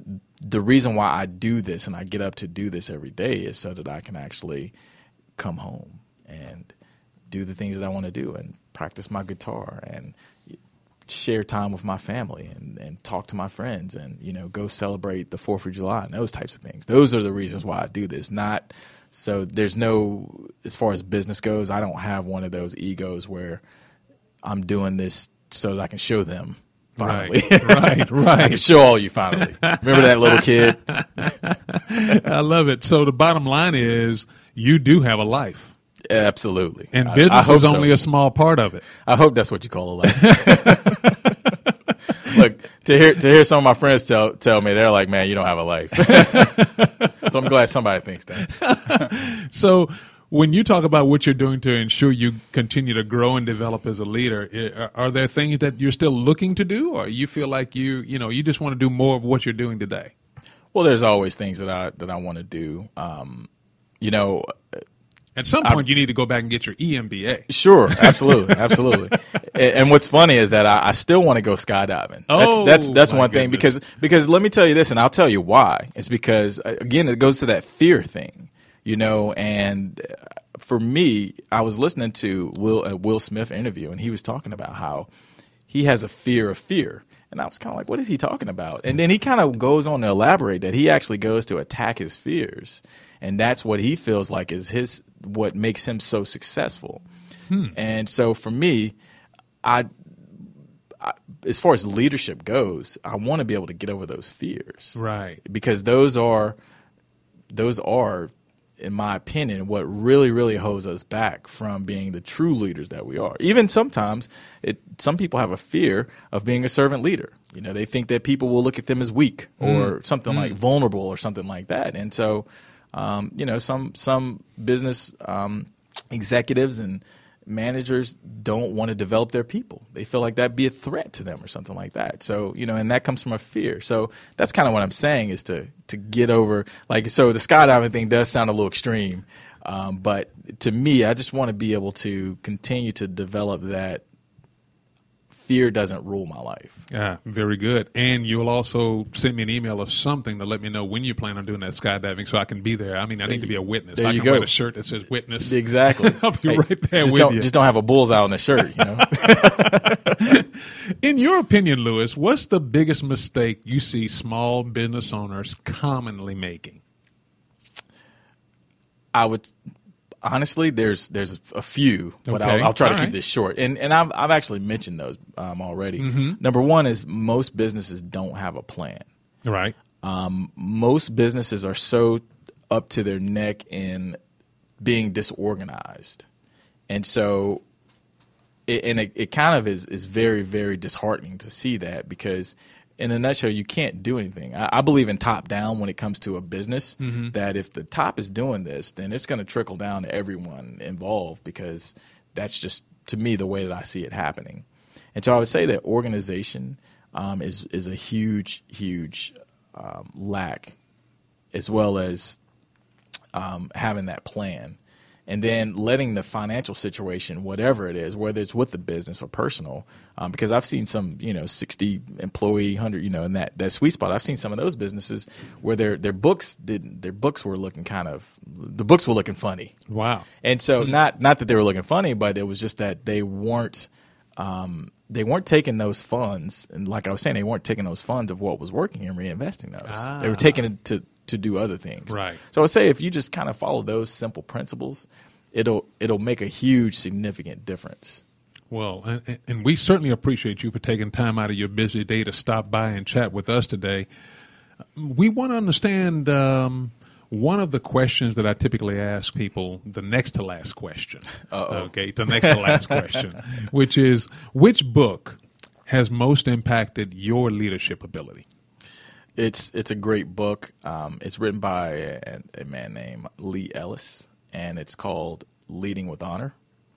the reason why I do this and I get up to do this every day is so that I can actually come home and do the things that I want to do and practice my guitar and share time with my family and, and talk to my friends and, you know, go celebrate the fourth of July and those types of things. Those are the reasons why I do this. Not so there's no, as far as business goes, I don't have one of those egos where I'm doing this so that I can show them. Finally, right, right, right. I can show all you finally. Remember that little kid? I love it. So the bottom line is you do have a life. Absolutely. And I, business I hope is only so. a small part of it. I hope that's what you call a life. Look, to hear to hear some of my friends tell tell me, they're like, man, you don't have a life. So I'm glad somebody thinks that. So when you talk about what you're doing to ensure you continue to grow and develop as a leader, are there things that you're still looking to do, or you feel like you, you know, you just want to do more of what you're doing today? Well, there's always things that I that I want to do. Um, you know, at some point, I, you need to go back and get your E M B A. Sure, absolutely, absolutely. and, and what's funny is that I, I still want to go skydiving. Oh, that's that's, that's one goodness. thing because because let me tell you this, and I'll tell you why. It's because again, it goes to that fear thing. You know, and for me, I was listening to Will a Will Smith interview, and he was talking about how he has a fear of fear. And I was kind of like, what is he talking about? And then he kind of goes on to elaborate that he actually goes to attack his fears. And that's what he feels like is his what makes him so successful. Hmm. And so for me, I, I as far as leadership goes, I want to be able to get over those fears. Right. Because those are those are in my opinion, what really, really holds us back from being the true leaders that we are. Even sometimes, it, some people have a fear of being a servant leader. You know, they think that people will look at them as weak or mm. something mm. like vulnerable or something like that. And so, um, you know, some some business um, executives and managers don't want to develop their people. They feel like that'd be a threat to them or something like that. So, you know, and that comes from a fear. So that's kind of what I'm saying is to to get over, like, so the skydiving thing does sound a little extreme. Um, but to me, I just want to be able to continue to develop that fear doesn't rule my life. Yeah, very good. And you'll also send me an email or something to let me know when you plan on doing that skydiving so I can be there. I mean, I need to be a witness. There I you can go. wear a shirt that says witness. Exactly. I'll be hey, right there just with don't, you. Just don't have a bullseye on the shirt, you know? In your opinion, Lewis, what's the biggest mistake you see small business owners commonly making? I would... Honestly, there's there's a few, but okay. I'll, I'll try All to keep right. this short. And and I've I've actually mentioned those um, already. Mm-hmm. Number one is most businesses don't have a plan. Right. Um, most businesses are so up to their neck in being disorganized, and so it, and it, it kind of is is very very disheartening to see that because. In a nutshell, you can't do anything. I, I believe in top down when it comes to a business, mm-hmm. that if the top is doing this, then it's going to trickle down to everyone involved because that's just, to me, the way that I see it happening. And so I would say that organization um, is, is a huge, huge um, lack, as well as um, having that plan. And then letting the financial situation, whatever it is, whether it's with the business or personal, um, because I've seen some, you know, sixty employee, one hundred, you know, in that, that sweet spot. I've seen some of those businesses where their their books did their books were looking kind of the books were looking funny. Wow. And so mm-hmm. not not that they were looking funny, but it was just that they weren't um, they weren't taking those funds, and like I was saying, they weren't taking those funds of what was working and reinvesting those. Ah. They were taking it to. to do other things. Right. So I would say if you just kind of follow those simple principles, it'll it'll make a huge, significant difference. Well, and, and we certainly appreciate you for taking time out of your busy day to stop by and chat with us today. We want to understand um, one of the questions that I typically ask people, the next to last question. Uh-oh. Okay, the next to last question, which is, which book has most impacted your leadership ability? It's it's a great book. Um, it's written by a, a man named Lee Ellis, and it's called Leading with Honor.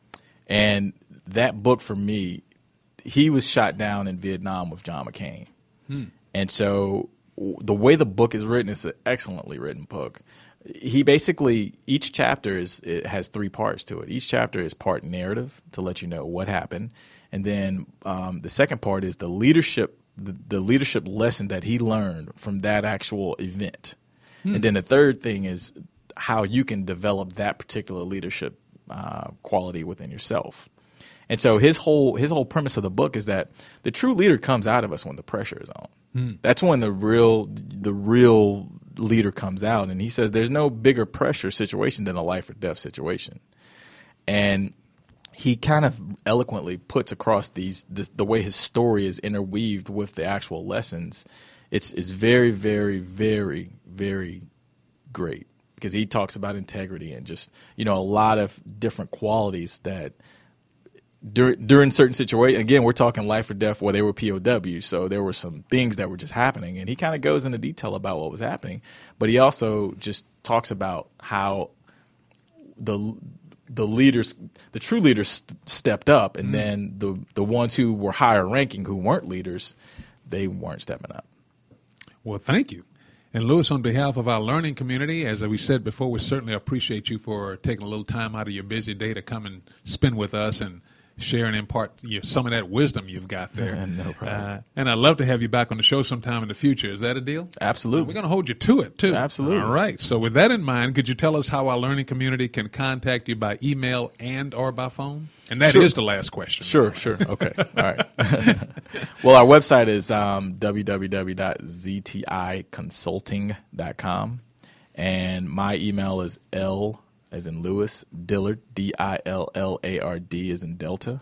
And that book, for me, he was shot down in Vietnam with John McCain. Hmm. And so w- the way the book is written, it's an excellently written book. He basically, each chapter is it has three parts to it. Each chapter is part narrative to let you know what happened. And then um, the second part is the leadership the, the leadership lesson that he learned from that actual event. Hmm. And then the third thing is how you can develop that particular leadership uh, quality within yourself. And so his whole his whole premise of the book is that the true leader comes out of us when the pressure is on. Mm. That's when the real the real leader comes out. And he says there's no bigger pressure situation than a life or death situation. And he kind of eloquently puts across these this, the way his story is interweaved with the actual lessons. It's it's very, very, very, very great because he talks about integrity and just, you know, a lot of different qualities that During, during certain situations, again, we're talking life or death where they were P O Ws, so there were some things that were just happening. And he kind of goes into detail about what was happening. But he also just talks about how the the leaders, the true leaders st- stepped up, and mm. then the, the ones who were higher ranking, who weren't leaders, they weren't stepping up. Well, thank you. And Louis, on behalf of our learning community, as we said before, we certainly appreciate you for taking a little time out of your busy day to come and spend with us and share and impart you know, some of that wisdom you've got there. No problem. Uh, and I'd love to have you back on the show sometime in the future. Is that a deal? Absolutely. Uh, we're going to hold you to it, too. Absolutely. All right. So with that in mind, could you tell us how our learning community can contact you by email and or by phone? And that sure. is the last question. Sure, sure. Okay. All right. Well, our website is um, w w w dot z t i consulting dot com. And my email is L as in Louis, Dillard, D I L L A R D as in Delta,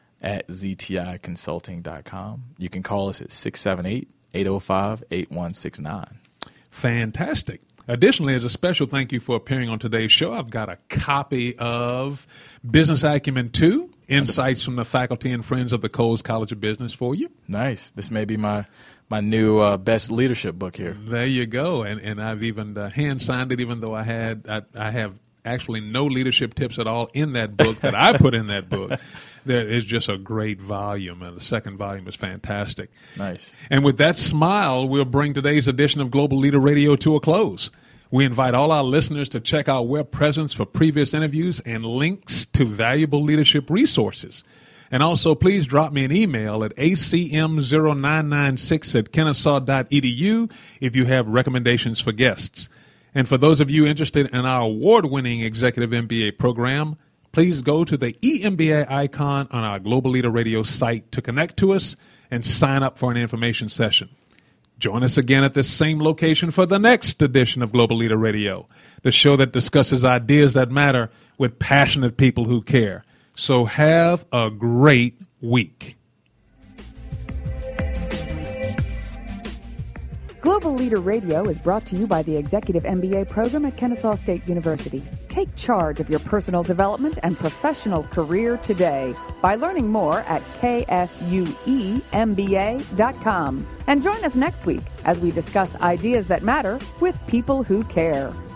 at z t i consulting dot com. You can call us at six seven eight, eight oh five, eight one six nine. Fantastic. Additionally, as a special thank you for appearing on today's show, I've got a copy of Business Acumen two, Insights from the Faculty and Friends of the Coles College of Business for you. Nice. This may be my my new uh, best leadership book here. There you go. And and I've even uh, hand-signed it, even though I had I, I have actually no leadership tips at all in that book that I put in that book. There is just a great volume, and the second volume is fantastic. Nice. And with that smile, we'll bring today's edition of Global Leader Radio to a close. We invite all our listeners to check our web presence for previous interviews and links to valuable leadership resources. And also, please drop me an email at a c m zero nine nine six at kennesaw dot e d u if you have recommendations for guests. And for those of you interested in our award-winning Executive M B A program, please go to the E M B A icon on our Global Leader Radio site to connect to us and sign up for an information session. Join us again at this same location for the next edition of Global Leader Radio, the show that discusses ideas that matter with passionate people who care. So have a great week. Global Leader Radio is brought to you by the Executive M B A program at Kennesaw State University. Take charge of your personal development and professional career today by learning more at k s u e m b a dot com. And join us next week as we discuss ideas that matter with people who care.